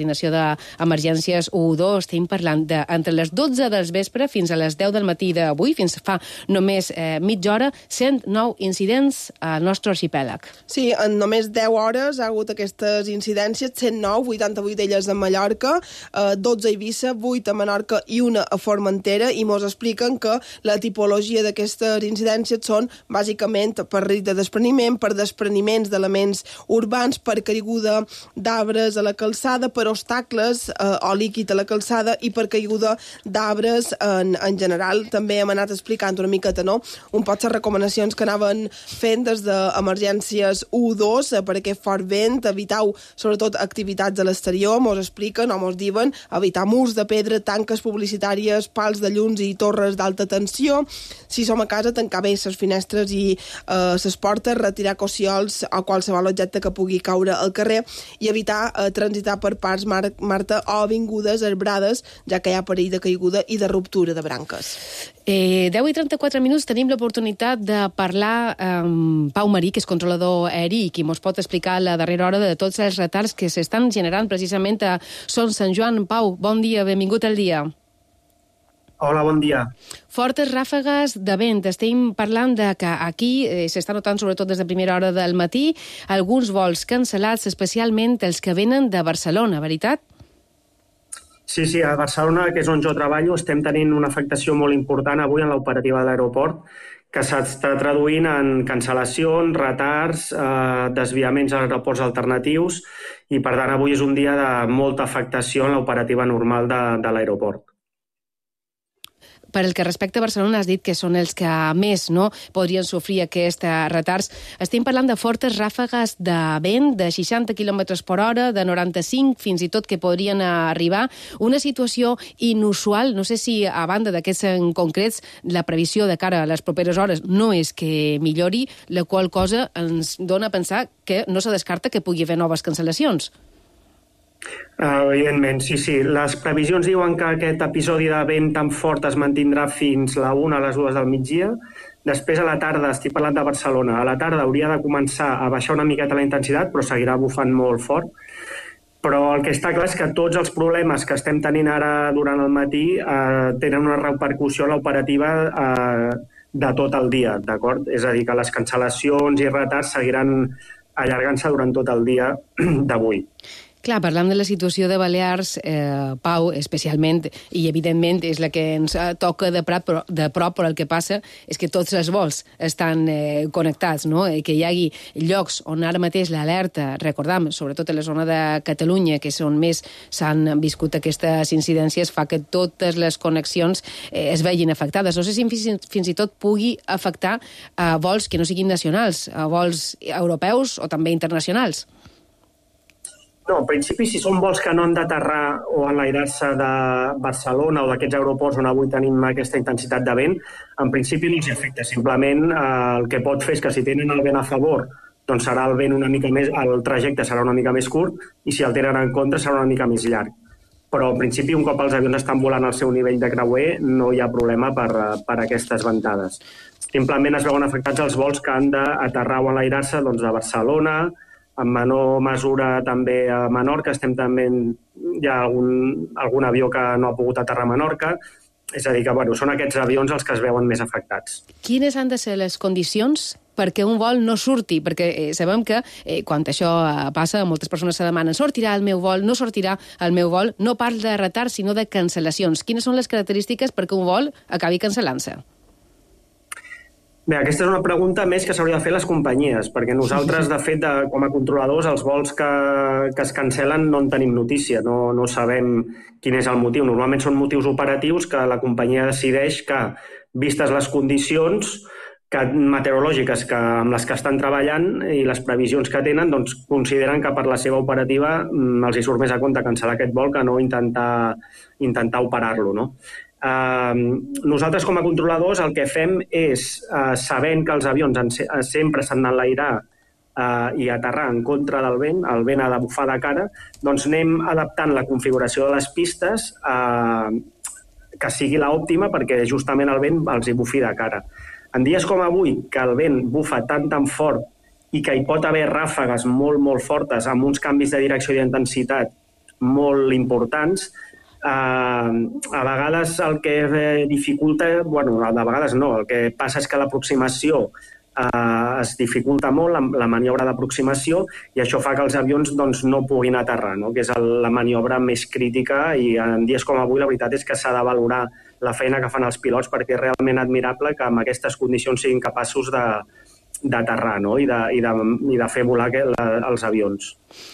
d'emergències u dos. Estem parlant de entre les dotze del vespre fins a les deu del matí d'avui, fins fa només eh, mitja hora, cent nou incidents al nostre arxipèlag. Sí, en només deu hores ha hagut aquestes incidències, cent nou, vuitanta-vuit d'elles a Mallorca, eh, dotze a Eivissa, vuit a Menorca i una a Formentera, i mos expliquen que la tipologia d'aquestes incidències són bàsicament per risc de despreniment, per despreniments d'elements urbans, per caiguda d'arbres a la calçada, per obstacles eh, o líquid a la calçada i per caiguda d'arbres en, en general. També hem anat explicant una miqueta, no?, un pot les recomanacions que anaven fent des d'emergències u dos eh, per aquest fort vent, evitau sobretot activitats a l'exterior, mos expliquen o mos diuen evitar murs de pedra, tanques publicitàries, pals de llums i torres d'alta tensió. Si som a casa, tancar bé les finestres i eh, les portes, retirar cossiols o qualsevol objecte que pugui caure al carrer i evitar eh, transitar per parts, Mar Marta, o avingudes arbrades, ja que hi ha perill de caiguda i de ruptura de branques. Eh, deu i trenta-quatre minuts tenim l'oportunitat de parlar amb Pau Marí, que és controlador aeri, i qui ens pot explicar a la darrera hora de tots els retards que s'estan generant precisament a Son Sant Joan. Pau, bon dia, benvingut al dia. Hola, bon dia. Fortes ràfegues de vent. Estem parlant de que aquí eh, s'està notant, sobretot des de primera hora del matí, alguns vols cancel·lats, especialment els que venen de Barcelona, veritat? Sí, sí, a Barcelona, que és on jo treballo, estem tenint una afectació molt important avui en l'operativa de l'aeroport, que s'està traduint en cancel·lacions, retards, eh, desviaments a aeroports alternatius, i per tant avui és un dia de molta afectació en l'operativa normal de, de l'aeroport. Per el que respecta a Barcelona, has dit que són els que més no podrien sofrir aquests retards. Estem parlant de fortes ràfegues de vent de seixanta quilòmetres per hora, de noranta-cinc fins i tot que podrien arribar. Una situació inusual. No sé si, a banda d'aquests en concrets, la previsió de cara a les properes hores no és que millori, la qual cosa ens dona a pensar que no se descarta que pugui haver noves cancel·lacions. Uh, evidentment, sí, sí. Les previsions diuen que aquest episodi de vent tan fort es mantindrà fins la una a les dues del migdia. Després, a la tarda, estic parlant de Barcelona, a la tarda hauria de començar a baixar una miqueta la intensitat, però seguirà bufant molt fort. Però el que està clar és que tots els problemes que estem tenint ara durant el matí eh, tenen una repercussió en l'operativa eh, de tot el dia, d'acord? És a dir, que les cancel·lacions i retards seguiran allargant-se durant tot el dia d'avui. Clar, parlant de la situació de Balears, eh, Pau, especialment, i evidentment és la que ens toca de prop, però, de prop, però el que passa és que tots els vols estan eh, connectats, no? Que hi hagi llocs on ara mateix l'alerta, recordam, sobretot a la zona de Catalunya, que és on més s'han viscut aquestes incidències, fa que totes les connexions eh, es vegin afectades. No sé si fins, fins i tot pugui afectar a vols que no siguin nacionals, a vols europeus o també internacionals. No, en principi, si són vols que no han d'aterrar o enlairar-se de Barcelona o d'aquests aeroports on avui tenim aquesta intensitat de vent, en principi no els afecta. Simplement eh, el que pot fer és que si tenen el vent a favor, doncs serà el vent una mica més, el trajecte serà una mica més curt, i si el tenen en contra serà una mica més llarg. Però en principi, un cop els avions estan volant al seu nivell de creuer, no hi ha problema per, per aquestes ventades. Simplement es veuen afectats els vols que han d'aterrar o enlairar-se doncs, de Barcelona, en menor mesura també a Menorca, estem també, hi ha algun, algun avió que no ha pogut aterrar a Menorca, és a dir que bueno, són aquests avions els que es veuen més afectats. Quines han de ser les condicions perquè un vol no surti? Perquè eh, sabem que eh, quan això passa, moltes persones se demanen sortirà el meu vol, no sortirà el meu vol, no parla de retard sinó de cancel·lacions. Quines són les característiques perquè un vol acabi cancel·lant-se? Bé, aquesta és una pregunta més que s'hauria de fer les companyies, perquè nosaltres, de fet, de, com a controladors, els vols que, que es cancel·len no en tenim notícia, no, no sabem quin és el motiu. Normalment són motius operatius que la companyia decideix que, vistes les condicions que, meteorològiques que, amb les que estan treballant i les previsions que tenen, doncs consideren que per la seva operativa els hi surt més a compte cancel·lar aquest vol que no intentar, intentar operar-lo, no? Uh, nosaltres com a controladors el que fem és, uh, sabent que els avions en, uh, sempre s'han d'enlairar uh, i aterrar en contra del vent, el vent ha de bufar de cara, doncs anem adaptant la configuració de les pistes uh, que sigui l'òptima perquè justament el vent els hi bufi de cara. En dies com avui, que el vent bufa tan tan fort i que hi pot haver ràfegues molt molt fortes amb uns canvis de direcció i d'intensitat molt importants. Uh, a vegades el que dificulta, bueno, de vegades no, el que passa és que l'aproximació uh, es dificulta molt, la, la maniobra d'aproximació, i això fa que els avions doncs, no puguin aterrar, no? Que és el, la maniobra més crítica, i en dies com avui la veritat és que s'ha de valorar la feina que fan els pilots, perquè és realment admirable que amb aquestes condicions siguin capaços de, d'aterrar, no? I, de, i, de, i de fer volar la, els avions.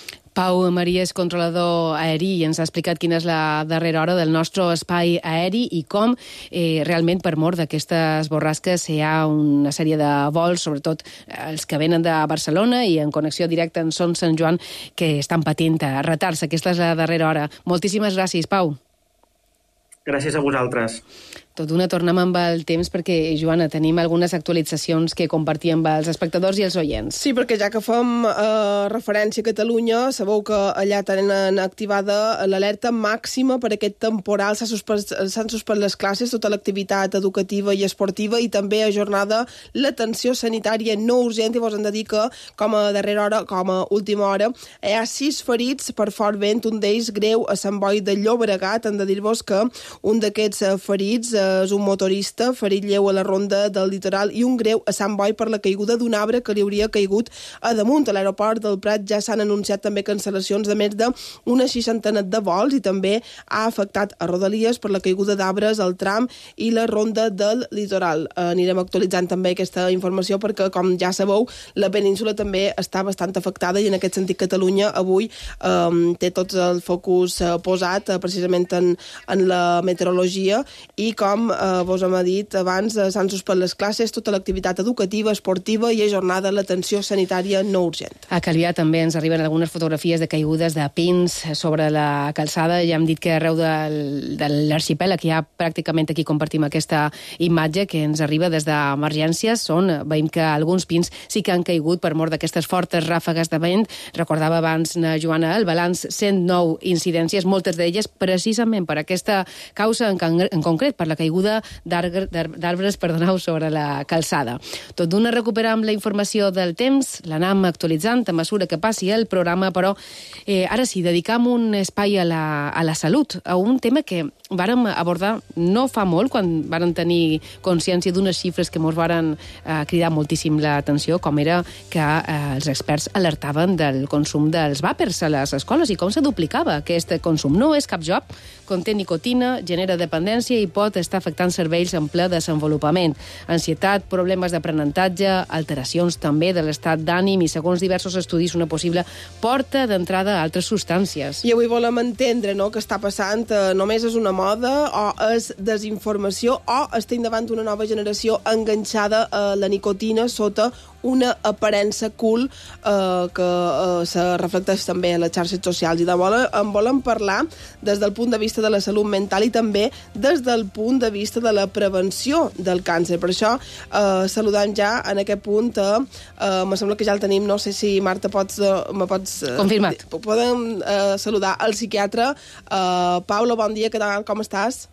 Pau Maria és controlador aeri i ens ha explicat quina és la darrera hora del nostre espai aeri i com eh, realment per mort d'aquestes borrasques hi ha una sèrie de vols, sobretot els que venen de Barcelona i en connexió directa amb Son Sant Joan, que estan patint retards. Aquesta és la darrera hora. Moltíssimes gràcies, Pau. Gràcies a vosaltres. Tot d'una tornem amb el temps perquè, Joana, tenim algunes actualitzacions que compartir amb els espectadors i els oients. Sí, perquè ja que fem eh, referència a Catalunya, sabeu que allà tenen activada l'alerta màxima per aquest temporal. S'han suspès, s'han suspès les classes, tota l'activitat educativa i esportiva, i també ajornada l'atenció sanitària no urgent. I vos hem de dir que, com a darrera hora, com a última hora, hi ha sis ferits per fort vent, un d'ells greu a Sant Boi de Llobregat. Hem de dir-vos que un d'aquests ferits és un motorista ferit lleu a la ronda del litoral i un greu a Sant Boi per la caiguda d'un arbre que li hauria caigut a damunt. A l'aeroport del Prat ja s'han anunciat també cancel·lacions de més d'una seixantena de vols, i també ha afectat a Rodalies per la caiguda d'arbres al tram i la ronda del litoral. Anirem actualitzant també aquesta informació perquè, com ja sabeu, la península també està bastant afectada, i en aquest sentit Catalunya avui eh, té tot el focus eh, posat eh, precisament en, en la meteorologia, i com eh, vos hem dit abans, eh, s'han suspès les classes, tota l'activitat educativa, esportiva, i ajornada l'atenció sanitària no urgent. A Calvià també ens arriben algunes fotografies de caigudes de pins sobre la calçada. Ja hem dit que arreu del, de l'arxipèlag, ja pràcticament aquí compartim aquesta imatge que ens arriba des d'emergències, on veiem que alguns pins sí que han caigut per mort d'aquestes fortes ràfegues de vent. Recordava abans, Joana, el balanç, cent nou incidències, moltes d'elles precisament per aquesta causa en, en concret, per la caiguda d'arbres, perdoneu, sobre la calçada. Tot d'una recuperem la informació del temps, l'anam actualitzant a mesura que passi el programa, però eh, ara sí, dedicam un espai a la, a la salut, a un tema que vàrem abordar no fa molt, quan vàrem tenir consciència d'unes xifres que ens varen eh, cridar moltíssim l'atenció, com era que eh, els experts alertaven del consum dels vàpers a les escoles i com se duplicava aquest consum. No és cap joc, conté nicotina, genera dependència i pot estar afectant cervells en ple desenvolupament. Ansietat, problemes d'aprenentatge, alteracions també de l'estat d'ànim i, segons diversos estudis, una possible porta d'entrada a altres substàncies. I avui volem entendre, no?, què està passant. Eh, només és una moda o és desinformació o estem davant d'una nova generació enganxada a la nicotina sota una aparença cool eh, que eh, se reflecteix també a les xarxes socials. I de volen, en volen parlar des del punt de vista de la salut mental i també des del punt de vista de la prevenció del càncer. Per això eh, saludem ja en aquest punt, eh, eh, me sembla que ja el tenim, no sé si Marta pots... Eh, me pots eh, Confirmat. Podem eh, saludar el psiquiatre. Eh, Paula, bon dia, què tal, com estàs?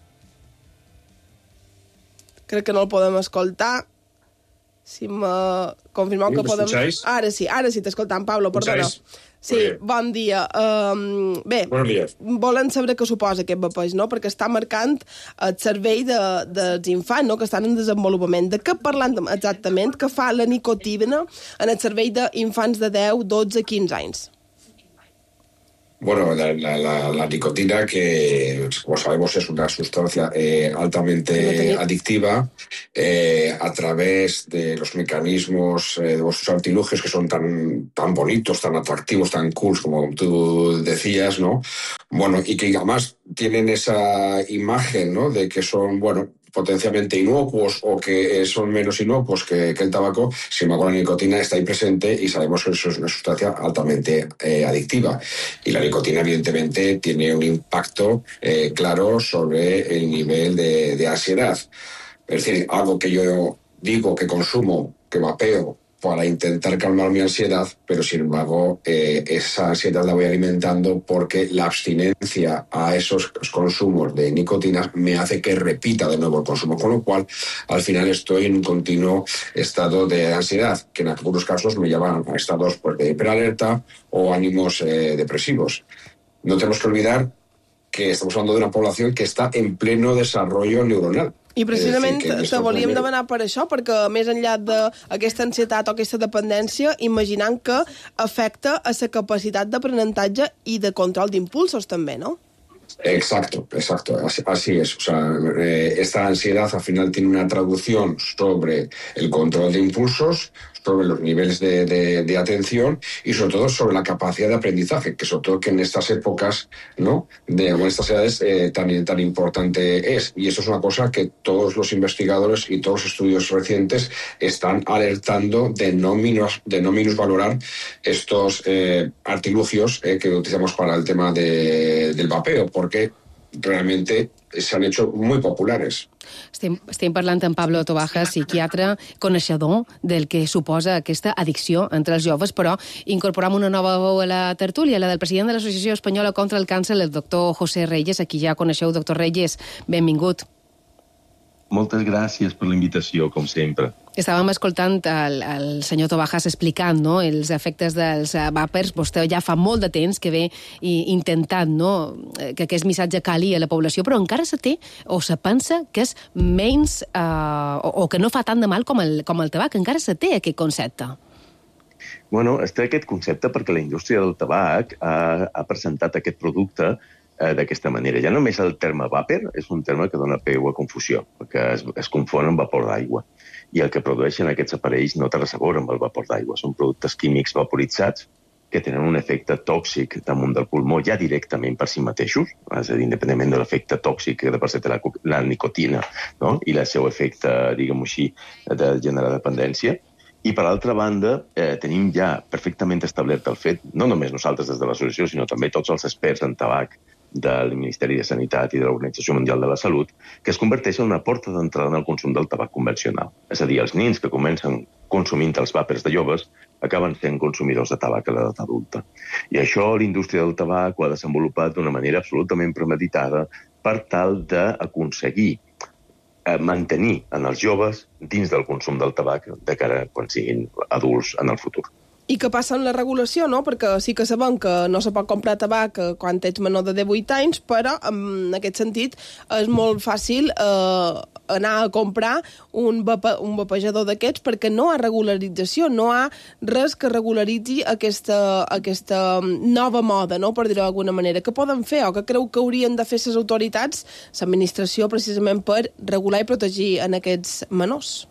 Crec que no el podem escoltar. Si me confirmeu que podem... Ara sí, ara sí, t'escoltam, Pablo, perdona. Sí, bon dia. Um, bé, volen saber què suposa aquest vapeix, no? Perquè està marcant el cervell de, dels infants, no?, que estan en desenvolupament. De què parlant exactament? Què fa la nicotina en el cervell d'infants de deu, dotze, quinze anys? Bueno, la, la, la, la nicotina, que como sabemos es una sustancia eh, altamente adictiva, eh, a través de los mecanismos, eh, de vuestros artilugios que son tan, tan bonitos, tan atractivos, tan cool, como tú decías, ¿no? Bueno, y que además tienen esa imagen, ¿no?, de que son, bueno, potencialmente inocuos o que son menos inocuos que, que el tabaco. Sin embargo, la nicotina está ahí presente y sabemos que eso es una sustancia altamente eh, adictiva. Y la nicotina, evidentemente, tiene un impacto eh, claro sobre el nivel de, de ansiedad. Es decir, algo que yo digo que consumo, que vapeo, para intentar calmar mi ansiedad, pero sin embargo eh, esa ansiedad la voy alimentando porque la abstinencia a esos consumos de nicotina me hace que repita de nuevo el consumo, con lo cual al final estoy en un continuo estado de ansiedad, que en algunos casos me llevan a estados pues, de hiperalerta o ánimos eh, depresivos. no tenemos que olvidar que estamos hablando de una población que está en pleno desarrollo neuronal. I precisament dir, te volíem demanar per això, perquè més enllà d'aquesta ansietat o aquesta dependència, imaginant que afecta a la capacitat d'aprenentatge i de control d'impulsos també, ¿no? Exacto, exacto, así, así es. O sea, eh, esta ansiedad al final tiene una traducción sobre el control de impulsos, sobre los niveles de, de, de atención y sobre todo sobre la capacidad de aprendizaje, que sobre todo que en estas épocas, ¿no?, de en estas edades eh, tan, tan importante es. Y eso es una cosa que todos los investigadores y todos los estudios recientes están alertando de no, minus, de no minusvalorar estos eh, artilugios eh, que utilizamos para el tema de, del vapeo, porque realmente se han hecho muy populares. Estem, estem parlant amb Pablo Tobaja, psiquiatre, coneixedor del que suposa aquesta addicció entre els joves, però incorporam una nova veu a la tertúlia, la del president de l'Associació Espanyola contra el Càncer, el doctor José Reyes, a qui ja coneixeu. Doctor Reyes, benvingut. Moltes gràcies per la invitació, com sempre. Estàvem escoltant el, el senyor Tobajas explicant, no?, els efectes dels vàpers. Vostè ja fa molt de temps que ve intentant, no?, que aquest missatge cali a la població, però encara se té o se pensa que és menys eh, o, o que no fa tant de mal com el, com el tabac. Encara se té aquest concepte. Bueno, es té aquest concepte perquè la indústria del tabac ha, ha presentat aquest producte d'aquesta manera. Ja només el terme vàper és un terme que dona peu a confusió, perquè es, es confon amb vapor d'aigua. I el que produeixen aquests aparells no té res a veure amb el vapor d'aigua. Són productes químics vaporitzats que tenen un efecte tòxic damunt del pulmó ja directament per si mateixos, és a dir, independentment de l'efecte tòxic que de per ser la, la nicotina, no?, i el seu efecte, diguem-ho així, de generar dependència. I, per altra banda, eh, tenim ja perfectament establert el fet, no només nosaltres des de l'associació, sinó també tots els experts en tabac del Ministeri de Sanitat i de l'Organització Mundial de la Salut, que es converteix en una porta d'entrada en el consum del tabac convencional. És a dir, els nins que comencen consumint els vàpers de joves acaben sent consumidors de tabac a l'edat adulta. I això l'indústria del tabac ho ha desenvolupat d'una manera absolutament premeditada per tal d'aconseguir eh, mantenir en els joves dins del consum del tabac de cara quan siguin adults en el futur. I què passa amb la regulació, no? Perquè sí que sabem que no se pot comprar tabac quan ets menor de divuit anys, però en aquest sentit és molt fàcil eh, anar a comprar un, vape, un vapejador d'aquests perquè no ha regularització, no ha res que regularitzi aquesta, aquesta nova moda, no?, per dir-ho d'alguna manera. Què poden fer o què creu que haurien de fer les autoritats, l'administració, precisament per regular i protegir en aquests menors?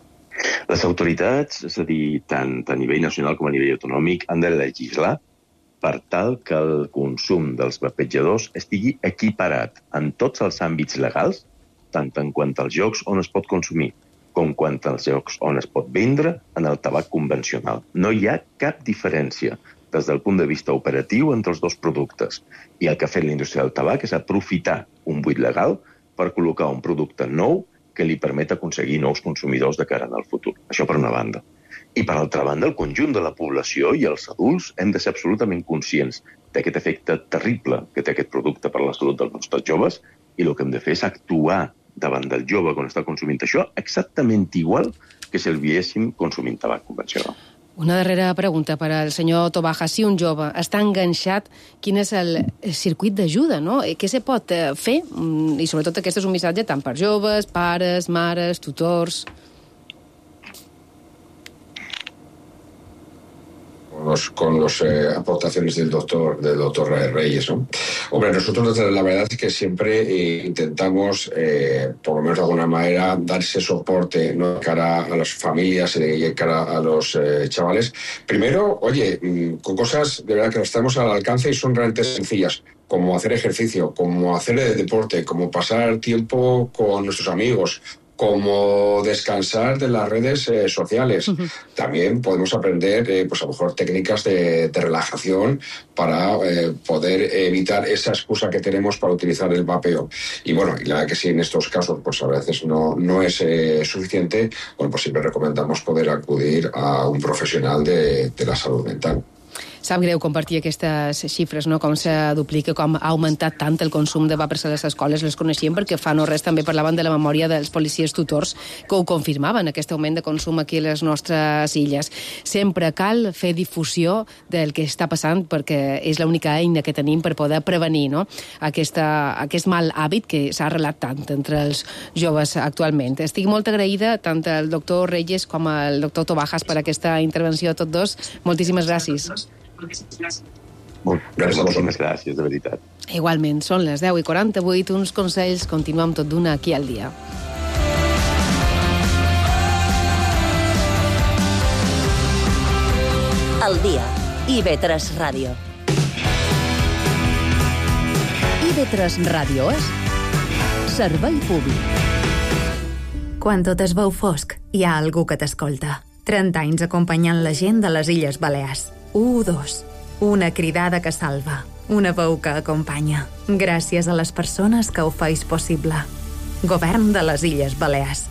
Les autoritats, és a dir, tant a nivell nacional com a nivell autonòmic, han de legislar per tal que el consum dels vapejadors estigui equiparat en tots els àmbits legals, tant en quant als llocs on es pot consumir, com quant als llocs on es pot vendre en el tabac convencional. No hi ha cap diferència des del punt de vista operatiu entre els dos productes. I el que ha fet la indústria del tabac és aprofitar un buit legal per col·locar un producte nou que li permet aconseguir nous consumidors de cara al futur. Això per una banda. I per altra banda, el conjunt de la població i els adults hem de ser absolutament conscients d'aquest efecte terrible que té aquest producte per la salut dels nostres joves i el que hem de fer és actuar davant del jove quan està consumint això exactament igual que si el viéssim consumint tabac convencional. Una darrera pregunta per al senyor Tobaja. Si un jove està enganxat, quin és el circuit d'ajuda, no? Què se pot fer? I sobretot aquest és un missatge tant per joves, pares, mares, tutors... Con los, con los eh, aportaciones del doctor, del doctor Reyes, ¿no? Hombre, nosotros la verdad es que siempre eh, intentamos, eh, por lo menos de alguna manera, dar ese soporte, ¿no?, de cara a las familias y de cara a los eh, chavales. Primero, oye, mmm, con cosas de verdad que las tenemos al alcance y son realmente sencillas, como hacer ejercicio, como hacer deporte, como pasar tiempo con nuestros amigos, como descansar de las redes eh, sociales. Uh-huh. También podemos aprender, eh, pues a lo mejor técnicas de, de relajación para eh, poder evitar esa excusa que tenemos para utilizar el vapeo. Y bueno, y la verdad que sí, en estos casos pues a veces no, no es eh, suficiente, bueno, pues siempre recomendamos poder acudir a un profesional de, de la salud mental. Sap greu compartir aquestes xifres, no? Com se duplica, com ha augmentat tant el consum de vapers a les escoles. Les coneixíem perquè fa no res també parlaven de la memòria dels policies tutors que ho confirmaven, aquest augment de consum aquí a les nostres illes. Sempre cal fer difusió del que està passant perquè és l'única eina que tenim per poder prevenir, no? Aquesta, aquest mal hàbit que s'ha arrelat tant entre els joves actualment. Estic molt agraïda tant al doctor Reyes com al doctor Tobajas per aquesta intervenció a tots dos. Moltíssimes gràcies. Moltíssimes gràcies, de veritat. Igualment, són les deu i quaranta-vuit, uns consells, continuem tot d'una aquí al dia. Al dia, I V tres Ràdio. I V tres Ràdio és servei públic. Quan tot es veu fosc, hi ha algú que t'escolta. trenta anys acompanyant la gent de les Illes Balears. U dos. Una cridada que salva. Una veu que acompanya. Gràcies a les persones que ho feis possible. Govern de les Illes Balears.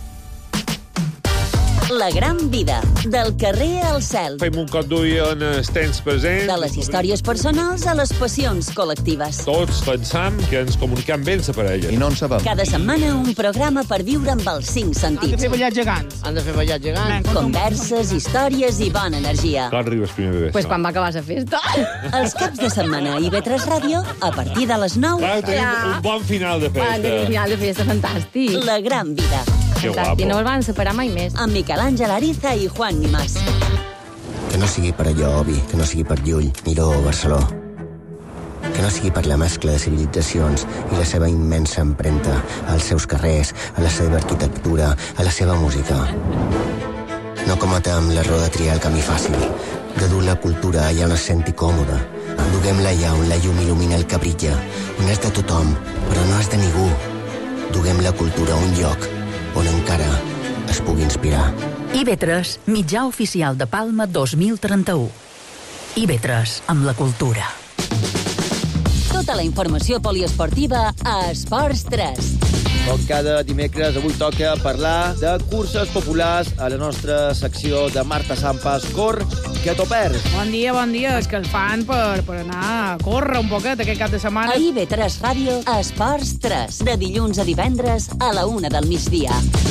La gran vida, del carrer al cel. Fem un cop d'ull en els temps presents. De les històries personals a les passions col·lectives. Tots pensam que ens comuniquem bé amb la parella. I no en sabem. Cada setmana un programa per viure amb els cinc sentits. Han de fer ballar gegants. Han de fer ballar gegants. Converses, històries i bona energia. Quan arriba el primer bebè? Pues quan va acabar la festa. Els caps de setmana a I V tres Ràdio, a partir de les nou. Clar, tenim un bon final de festa. Tenim un final de festa fantàstic. La gran vida. Que guapo. I no el van separar mai més. Amb Miquel Àngel Ariza i Juan Nimás. Que no sigui per allò, Obi, que no sigui per Llull, Miró o Barceló. Que no sigui per la mescla de civilitzacions i la seva immensa empremta als seus carrers, a la seva arquitectura, a la seva música. No cometa amb l'error de triar el camí fàcil, de dur la cultura allà on es senti còmoda. Duguem-la allà on la llum il·lumina el que brilla, on és de tothom, però no és de ningú. Duguem la cultura a un lloc on encara es pugui inspirar. I V tres, mitjà oficial de Palma dos mil trenta-u. I V tres, amb la cultura. Tota la informació poliesportiva a Esports tres. Com cada dimecres, avui toca parlar de curses populars a la nostra secció de Marta Sampas. Cor, que t'ho perds. Bon dia, bon dia. És que el fan per, per anar a córrer un poquet aquest cap de setmana. A I V tres Ràdio, a Esports tres. De dilluns a divendres a la una del migdia.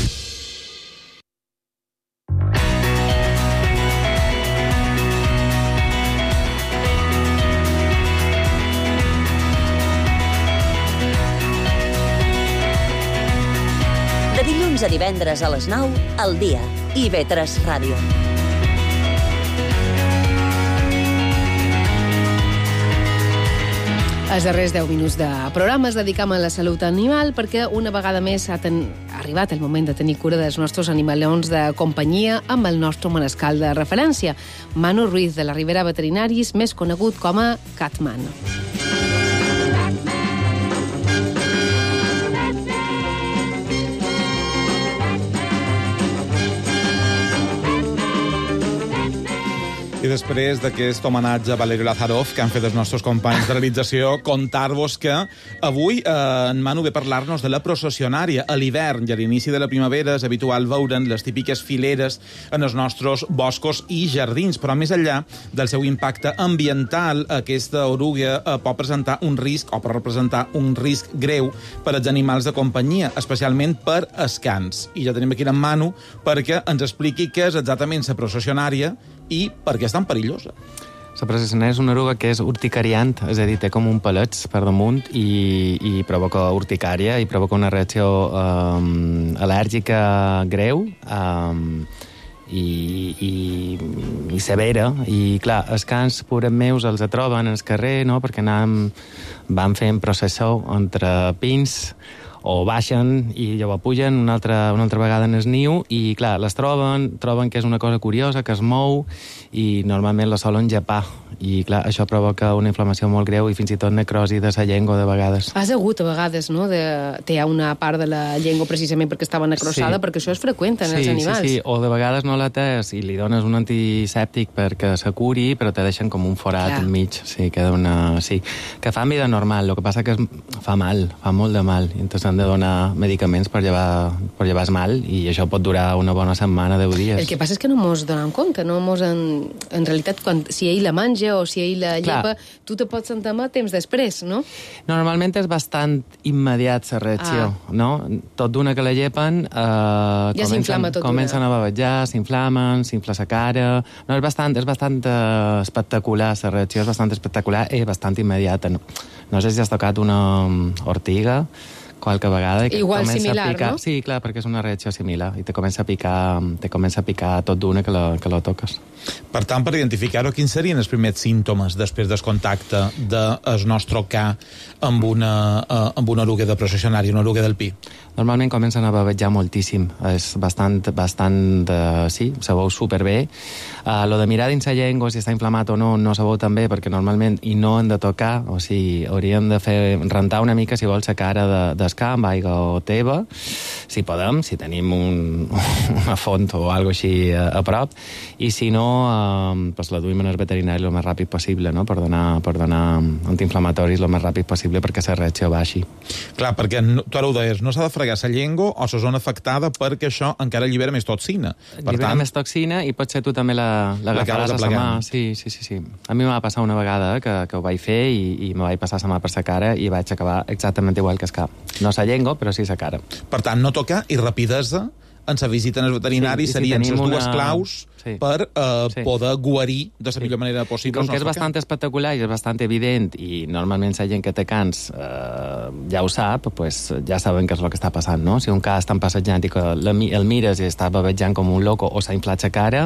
A divendres a les nou, al dia, I V tres Ràdio. Els darrers deu minuts de programa es dedicam a la salut animal perquè una vegada més ha, ten... ha arribat el moment de tenir cura dels nostres animaleons de companyia amb el nostre manescal de referència, Manu Ruiz, de la Ribera Veterinaris, més conegut com a Catman. I després d'aquest homenatge a Valerio Lazarov que han fet els nostres companys de realització, contar-vos que avui eh, en Manu ve a parlar-nos de la processionària. A l'hivern i a l'inici de la primavera és habitual veure'n les típiques fileres en els nostres boscos i jardins, però més enllà del seu impacte ambiental, aquesta oruga eh, pot presentar un risc o pot representar un risc greu per als animals de companyia, especialment per escans. I ja tenim aquí en Manu perquè ens expliqui què és exactament la processionària i per què és tan perillosa. La processionària és una oruga que és urticariant, és a dir, té com un pelets per damunt i, i provoca urticària i provoca una reacció um, al·lèrgica greu um, i, i, i severa. I, clar, els cans purets meus els troben al carrer, no?, perquè anàvem, van fent processó entre pins o baixen i llavors pugen una altra, una altra vegada en el niu i, clar, les troben, troben que és una cosa curiosa, que es mou i normalment la solen llepar i, clar, això provoca una inflamació molt greu i fins i tot necrosi de la llengua de vegades. Has hagut a vegades, no?, de... té una part de la llengua precisament perquè estava necrosada, sí. Perquè això és freqüent en sí, els animals. Sí, sí, o de vegades no la tens i li dones un antisèptic perquè se curi, però te deixen com un forat al mig, sí, queda una... sí, que fa vida normal, el que passa que es... fa mal, fa molt de mal, i entonces han de donar medicaments per llevar, per llevar el mal, i això pot durar una bona setmana, deu dies. El que passa és que no mos donem compte, no mos en, en realitat, quan, si ell la menja o si ell la lleva, tu te pots sentir mal temps després, no? Normalment és bastant immediat la reacció, ah. no? Tot d'una que la llepen, eh, ja s'inflama tot comencen una. a bavejar, s'inflamen, s'infla la cara... No, és bastant, és bastant eh, espectacular, la reacció és bastant espectacular i bastant immediata. No, no sé si has tocat una ortiga qualque vegada. Que igual similar, a picar. no? Sí, clar, perquè és una reacció similar i te comença a picar, te comença a picar tot d'una que la, que la toques. Per tant, per identificar-ho, quins serien els primers símptomes després del contacte del nostre ca amb una, uh, amb una eruga de processionari, una eruga del pi? Normalment comencen a bavejar moltíssim. És bastant, bastant uh, sí, se veu superbé. Uh, lo de mirar dins la llengua, si està inflamat o no, no se veu tan bé, perquè normalment i no han de tocar, o sigui, hauríem de fer rentar una mica, si vols, la cara de, d'escar amb aigua o teva, si podem, si tenim un, una font o alguna així a, a prop, i si no, uh, pues la duim en el veterinari el més ràpid possible, no? per, donar, per donar antiinflamatoris el més ràpid possible perquè la reacció baixi. Clar, perquè no, tu ara ho deies, no s'ha de fregar la llengua o la zona afectada perquè això encara allibera més toxina. Per Allibera tant, més toxina i potser tu també la, la agafaràs a la mà. Sí, sí, sí, sí. A mi m'ha passat una vegada que, que ho vaig fer i, i me vaig passar la mà per la cara i vaig acabar exactament igual que el cap. No la llengua, però sí la cara. Per tant, no tocar i rapidesa en la visita al veterinari sí, serien les dues una... claus sí. per uh, sí. poder guarir de la sí. millor manera possible. I com que és bastant espectacular i és bastant evident i normalment la gent que té cans uh, ja ho sap, pues, ja saben què és el que està passant, no? Si un cas estan passejant i que el mires i està bavejant com un loco o s'ha inflat la cara,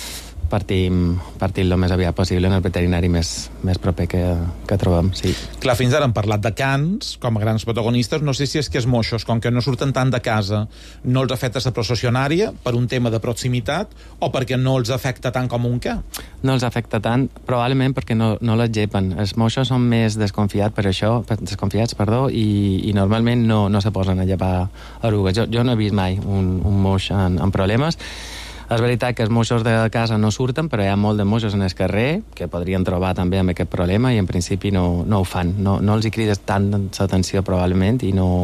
partim, partim el més aviat possible en el veterinari més, més proper que, que trobem, sí. Clar, fins ara hem parlat de cans com a grans protagonistes, no sé si és que els moixos, com que no surten tant de casa, no els afecta la processionària per un tema de proximitat o perquè no els afecta tant com un ca? No els afecta tant, probablement perquè no, no les llepen. Els moixos són més desconfiats per això, desconfiats, perdó, i, i normalment no, no se posen a llepar erugues. Jo, jo no he vist mai un, un moix en, en problemes. És veritat que els moixos de casa no surten, però hi ha molt de moixos en el carrer que podrien trobar també amb aquest problema i en principi no, no ho fan. No, no els hi crides tant l'atenció probablement i no...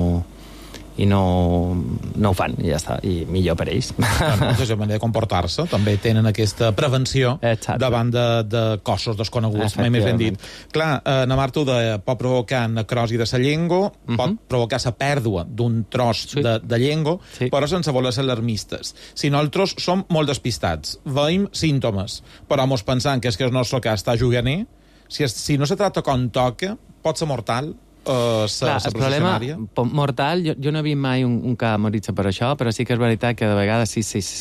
i no, no ho fan, i ja està, i millor per ells. Bueno, és una manera de comportar-se, també tenen aquesta prevenció Exacte. davant de, de cossos desconeguts, mai més ben dit. Clar, eh, na Marta ho deia, pot provocar necrosi de la llengua, uh -huh. pot provocar la pèrdua d'un tros sí. de, de llengua, sí. però sense voler ser alarmistes. Si nosaltres som molt despistats, veiem símptomes, però mos pensant que és que el nostre cas està juganer, si, es, si no se tracta com toca, pot ser mortal. Uh, sa, Clar, el problema mortal, jo, jo no he vist mai un, un cas morir-se per això, però sí que és veritat que de vegades sí s'han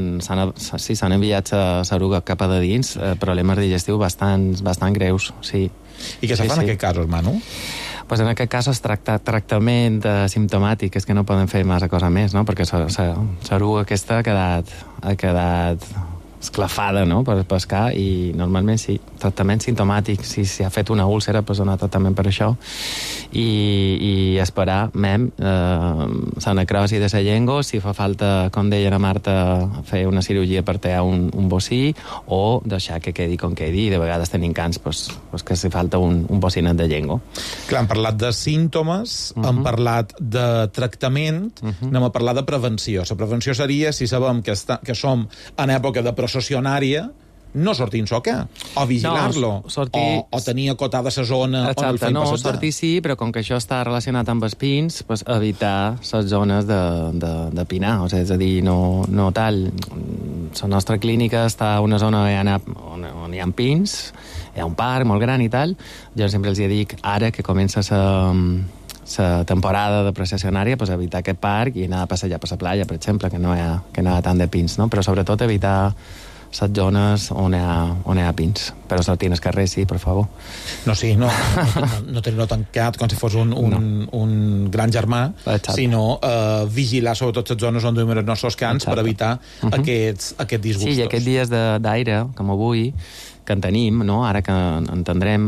sí, sí, sí, enviat l'eruga cap a de dins, eh, problemes digestius bastant, bastant greus, sí. I què se sí, fa en sí. aquest cas, Manu? Pues en aquest cas és tracta, tractament eh, simptomàtic, és que no poden fer massa cosa més, no? Perquè l'eruga aquesta ha quedat, ha quedat esclafada, no?, per pescar, i normalment sí, tractament simptomàtic, si s'hi ha fet una úlcera, pues donar tractament per això, i, i esperar, mem, eh, la necrosi de la llengua, si fa falta, com deia la Marta, fer una cirurgia per tallar un, un bocí, o deixar que quedi com quedi, i de vegades tenim cans, pues, pues que si falta un, un bocinet de llengua. Clar, hem parlat de símptomes, uh -huh. hem parlat de tractament, uh -huh. anem a parlar de prevenció. La prevenció seria, si sabem que, està, que som en època de processionària, no sortir en soca, o vigilar-lo, no, sortir... o, o tenir acotada la zona Exacte, on el fem no, passejar. sortir sí, però com que això està relacionat amb els pins, pues, evitar les zones de, de, de pinar, o sigui, és a dir, no, no tal. La nostra clínica està a una zona on hi ha, on, on hi ha pins, hi ha un parc molt gran i tal. Jo sempre els dic, ara que comença la la temporada de processionària, pues, evitar aquest parc i anar a passejar per la platja, per exemple, que no hi ha, que no hi ha tant de pins, no? Però sobretot evitar les zones on hi ha, on hi ha pins. Però sortir al carrer, sí, per favor. No, sí, no, no, no tenir-lo tancat com si fos un, un, no. un gran germà, Exacte. sinó uh, vigilar sobretot les zones on duim els nostres cans Exacte. per evitar uh -huh. aquests, aquests disgustos. Sí, i aquests dies d'aire, com avui, que en tenim, no? Ara que entendrem,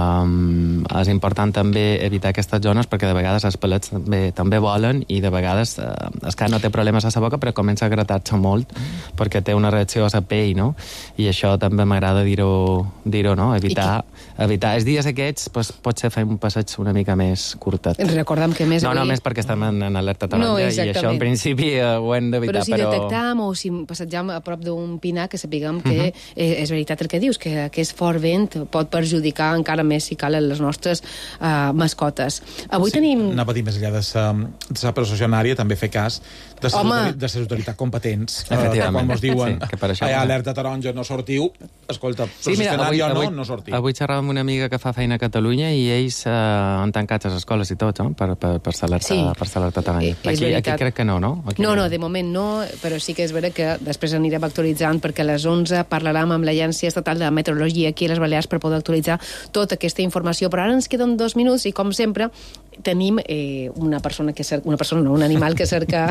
eh, és important també evitar aquestes zones perquè de vegades els pelets també, també volen i de vegades eh, el cat no té problemes a la boca però comença a gratar-se molt mm. perquè té una reacció a la pell, no? I això també m'agrada dir-ho, dir-ho, no? Evitar, evitar. Els dies aquests pues, potser fem un passeig una mica més curtet. Recordem que més... No, no, avui... més perquè estem en, en alerta taronja no, i això en principi eh, ho hem d'evitar, però... si però... detectam o si passegem a prop d'un pinar que sapiguem que Uh-huh. eh, és veritat el que dius, que aquest fort vent pot perjudicar encara més si cal les nostres uh, mascotes. Avui sí, tenim... Anava a dir més enllà de sa, de sa processionària, també fer cas de les autoritats, autoritats competents. Efectivament. Uh, quan ens diuen, sí, que per això... hi ha alerta taronja, no sortiu, escolta, sí, mira, avui, processionària o no, avui, no sortiu. Avui xerrava amb una amiga que fa feina a Catalunya i ells eh, han tancat les escoles i tot, no? per, per, per l'alerta Sí. per l'alerta taronja. Eh, és Aquí, veritat. aquí crec que no, no? Aquí No, no, de moment no, però sí que és vera que després anirem actualitzant perquè a les onze parlarem amb l'Agència Estatal de Meteorologia aquí a les Balears per poder actualitzar tota aquesta informació. Però ara ens queden dos minuts i, com sempre, tenim eh, una persona que cerca... Una persona, no, un animal que cerca...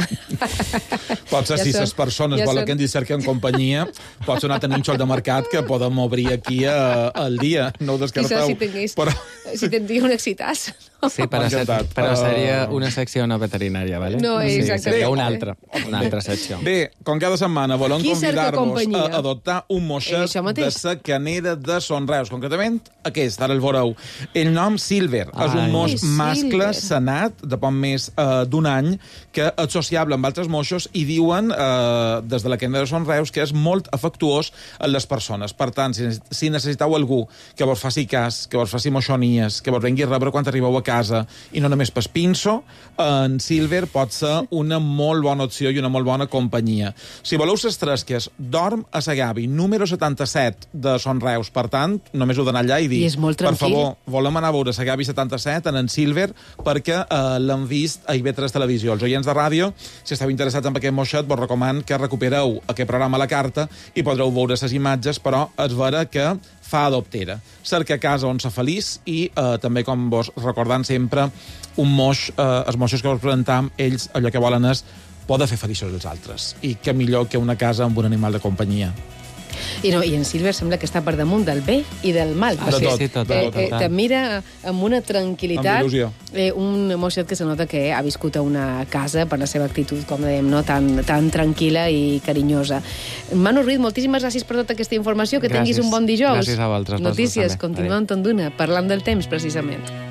Potser Ja si sé, les persones ja volen sé. que ens cerquen companyia, pot ser anar a tenir un xol de mercat que podem obrir aquí a, al dia. No ho descarteu. Si tingués, però... si tindria un excitàs. Sí, però, ser, però seria una secció no veterinària, ¿vale? No, exactament. Sí, seria una altra, una altra secció. Bé, com cada setmana volem Qui cerca convidar-vos companyia? a adoptar un moixet Això de mateix. sa canera de Son Reus. Concretament, aquest, ara el veureu. El nom Silver és un Ai. moix Ai, mascle Silver. senat de poc més uh, d'un any que és associable amb altres moixos i diuen uh, des de la canera de Son Reus que és molt afectuós a les persones. Per tant, si, si necessiteu algú que vos faci cas, que vos faci moixonies, que vos vengui a rebre quan arribeu a casa i no només pas pinso, en Silver pot ser una molt bona opció i una molt bona companyia. Si voleu ses tresques, dorm a Segavi, número setanta-set de Son Reus. Per tant, només heu d'anar allà i dir, I és molt per tranquil. favor, volem anar a veure Segavi setanta-set en en Silver perquè eh, l'han vist a I V tres Televisió. Els oients de ràdio, si esteu interessats en aquest moixet, vos recoman que recupereu aquest programa a la carta i podreu veure les imatges, però és vera que fa adoptera. Cerca casa on ser feliç i eh, també, com vos recordant sempre, un moix, eh, els moixos que vos presentam, ells allò que volen és poder fer feliços els altres. I què millor que una casa amb un animal de companyia. I, no, I en Silver sembla que està per damunt del bé i del mal. Ah, de tot, sí, tot, eh, tot, eh, tot. te mira amb una tranquil·litat. Amb il·lusió. Eh, un moixet que se nota que ha viscut a una casa per la seva actitud, com dèiem, no? tan, tan tranquil·la i carinyosa. Manu Ruiz, moltíssimes gràcies per tota aquesta informació. Que Gràcies. tinguis un bon dijous. Gràcies a vosaltres. Notícies, també. continuem amb Tonduna, parlant del temps, precisament.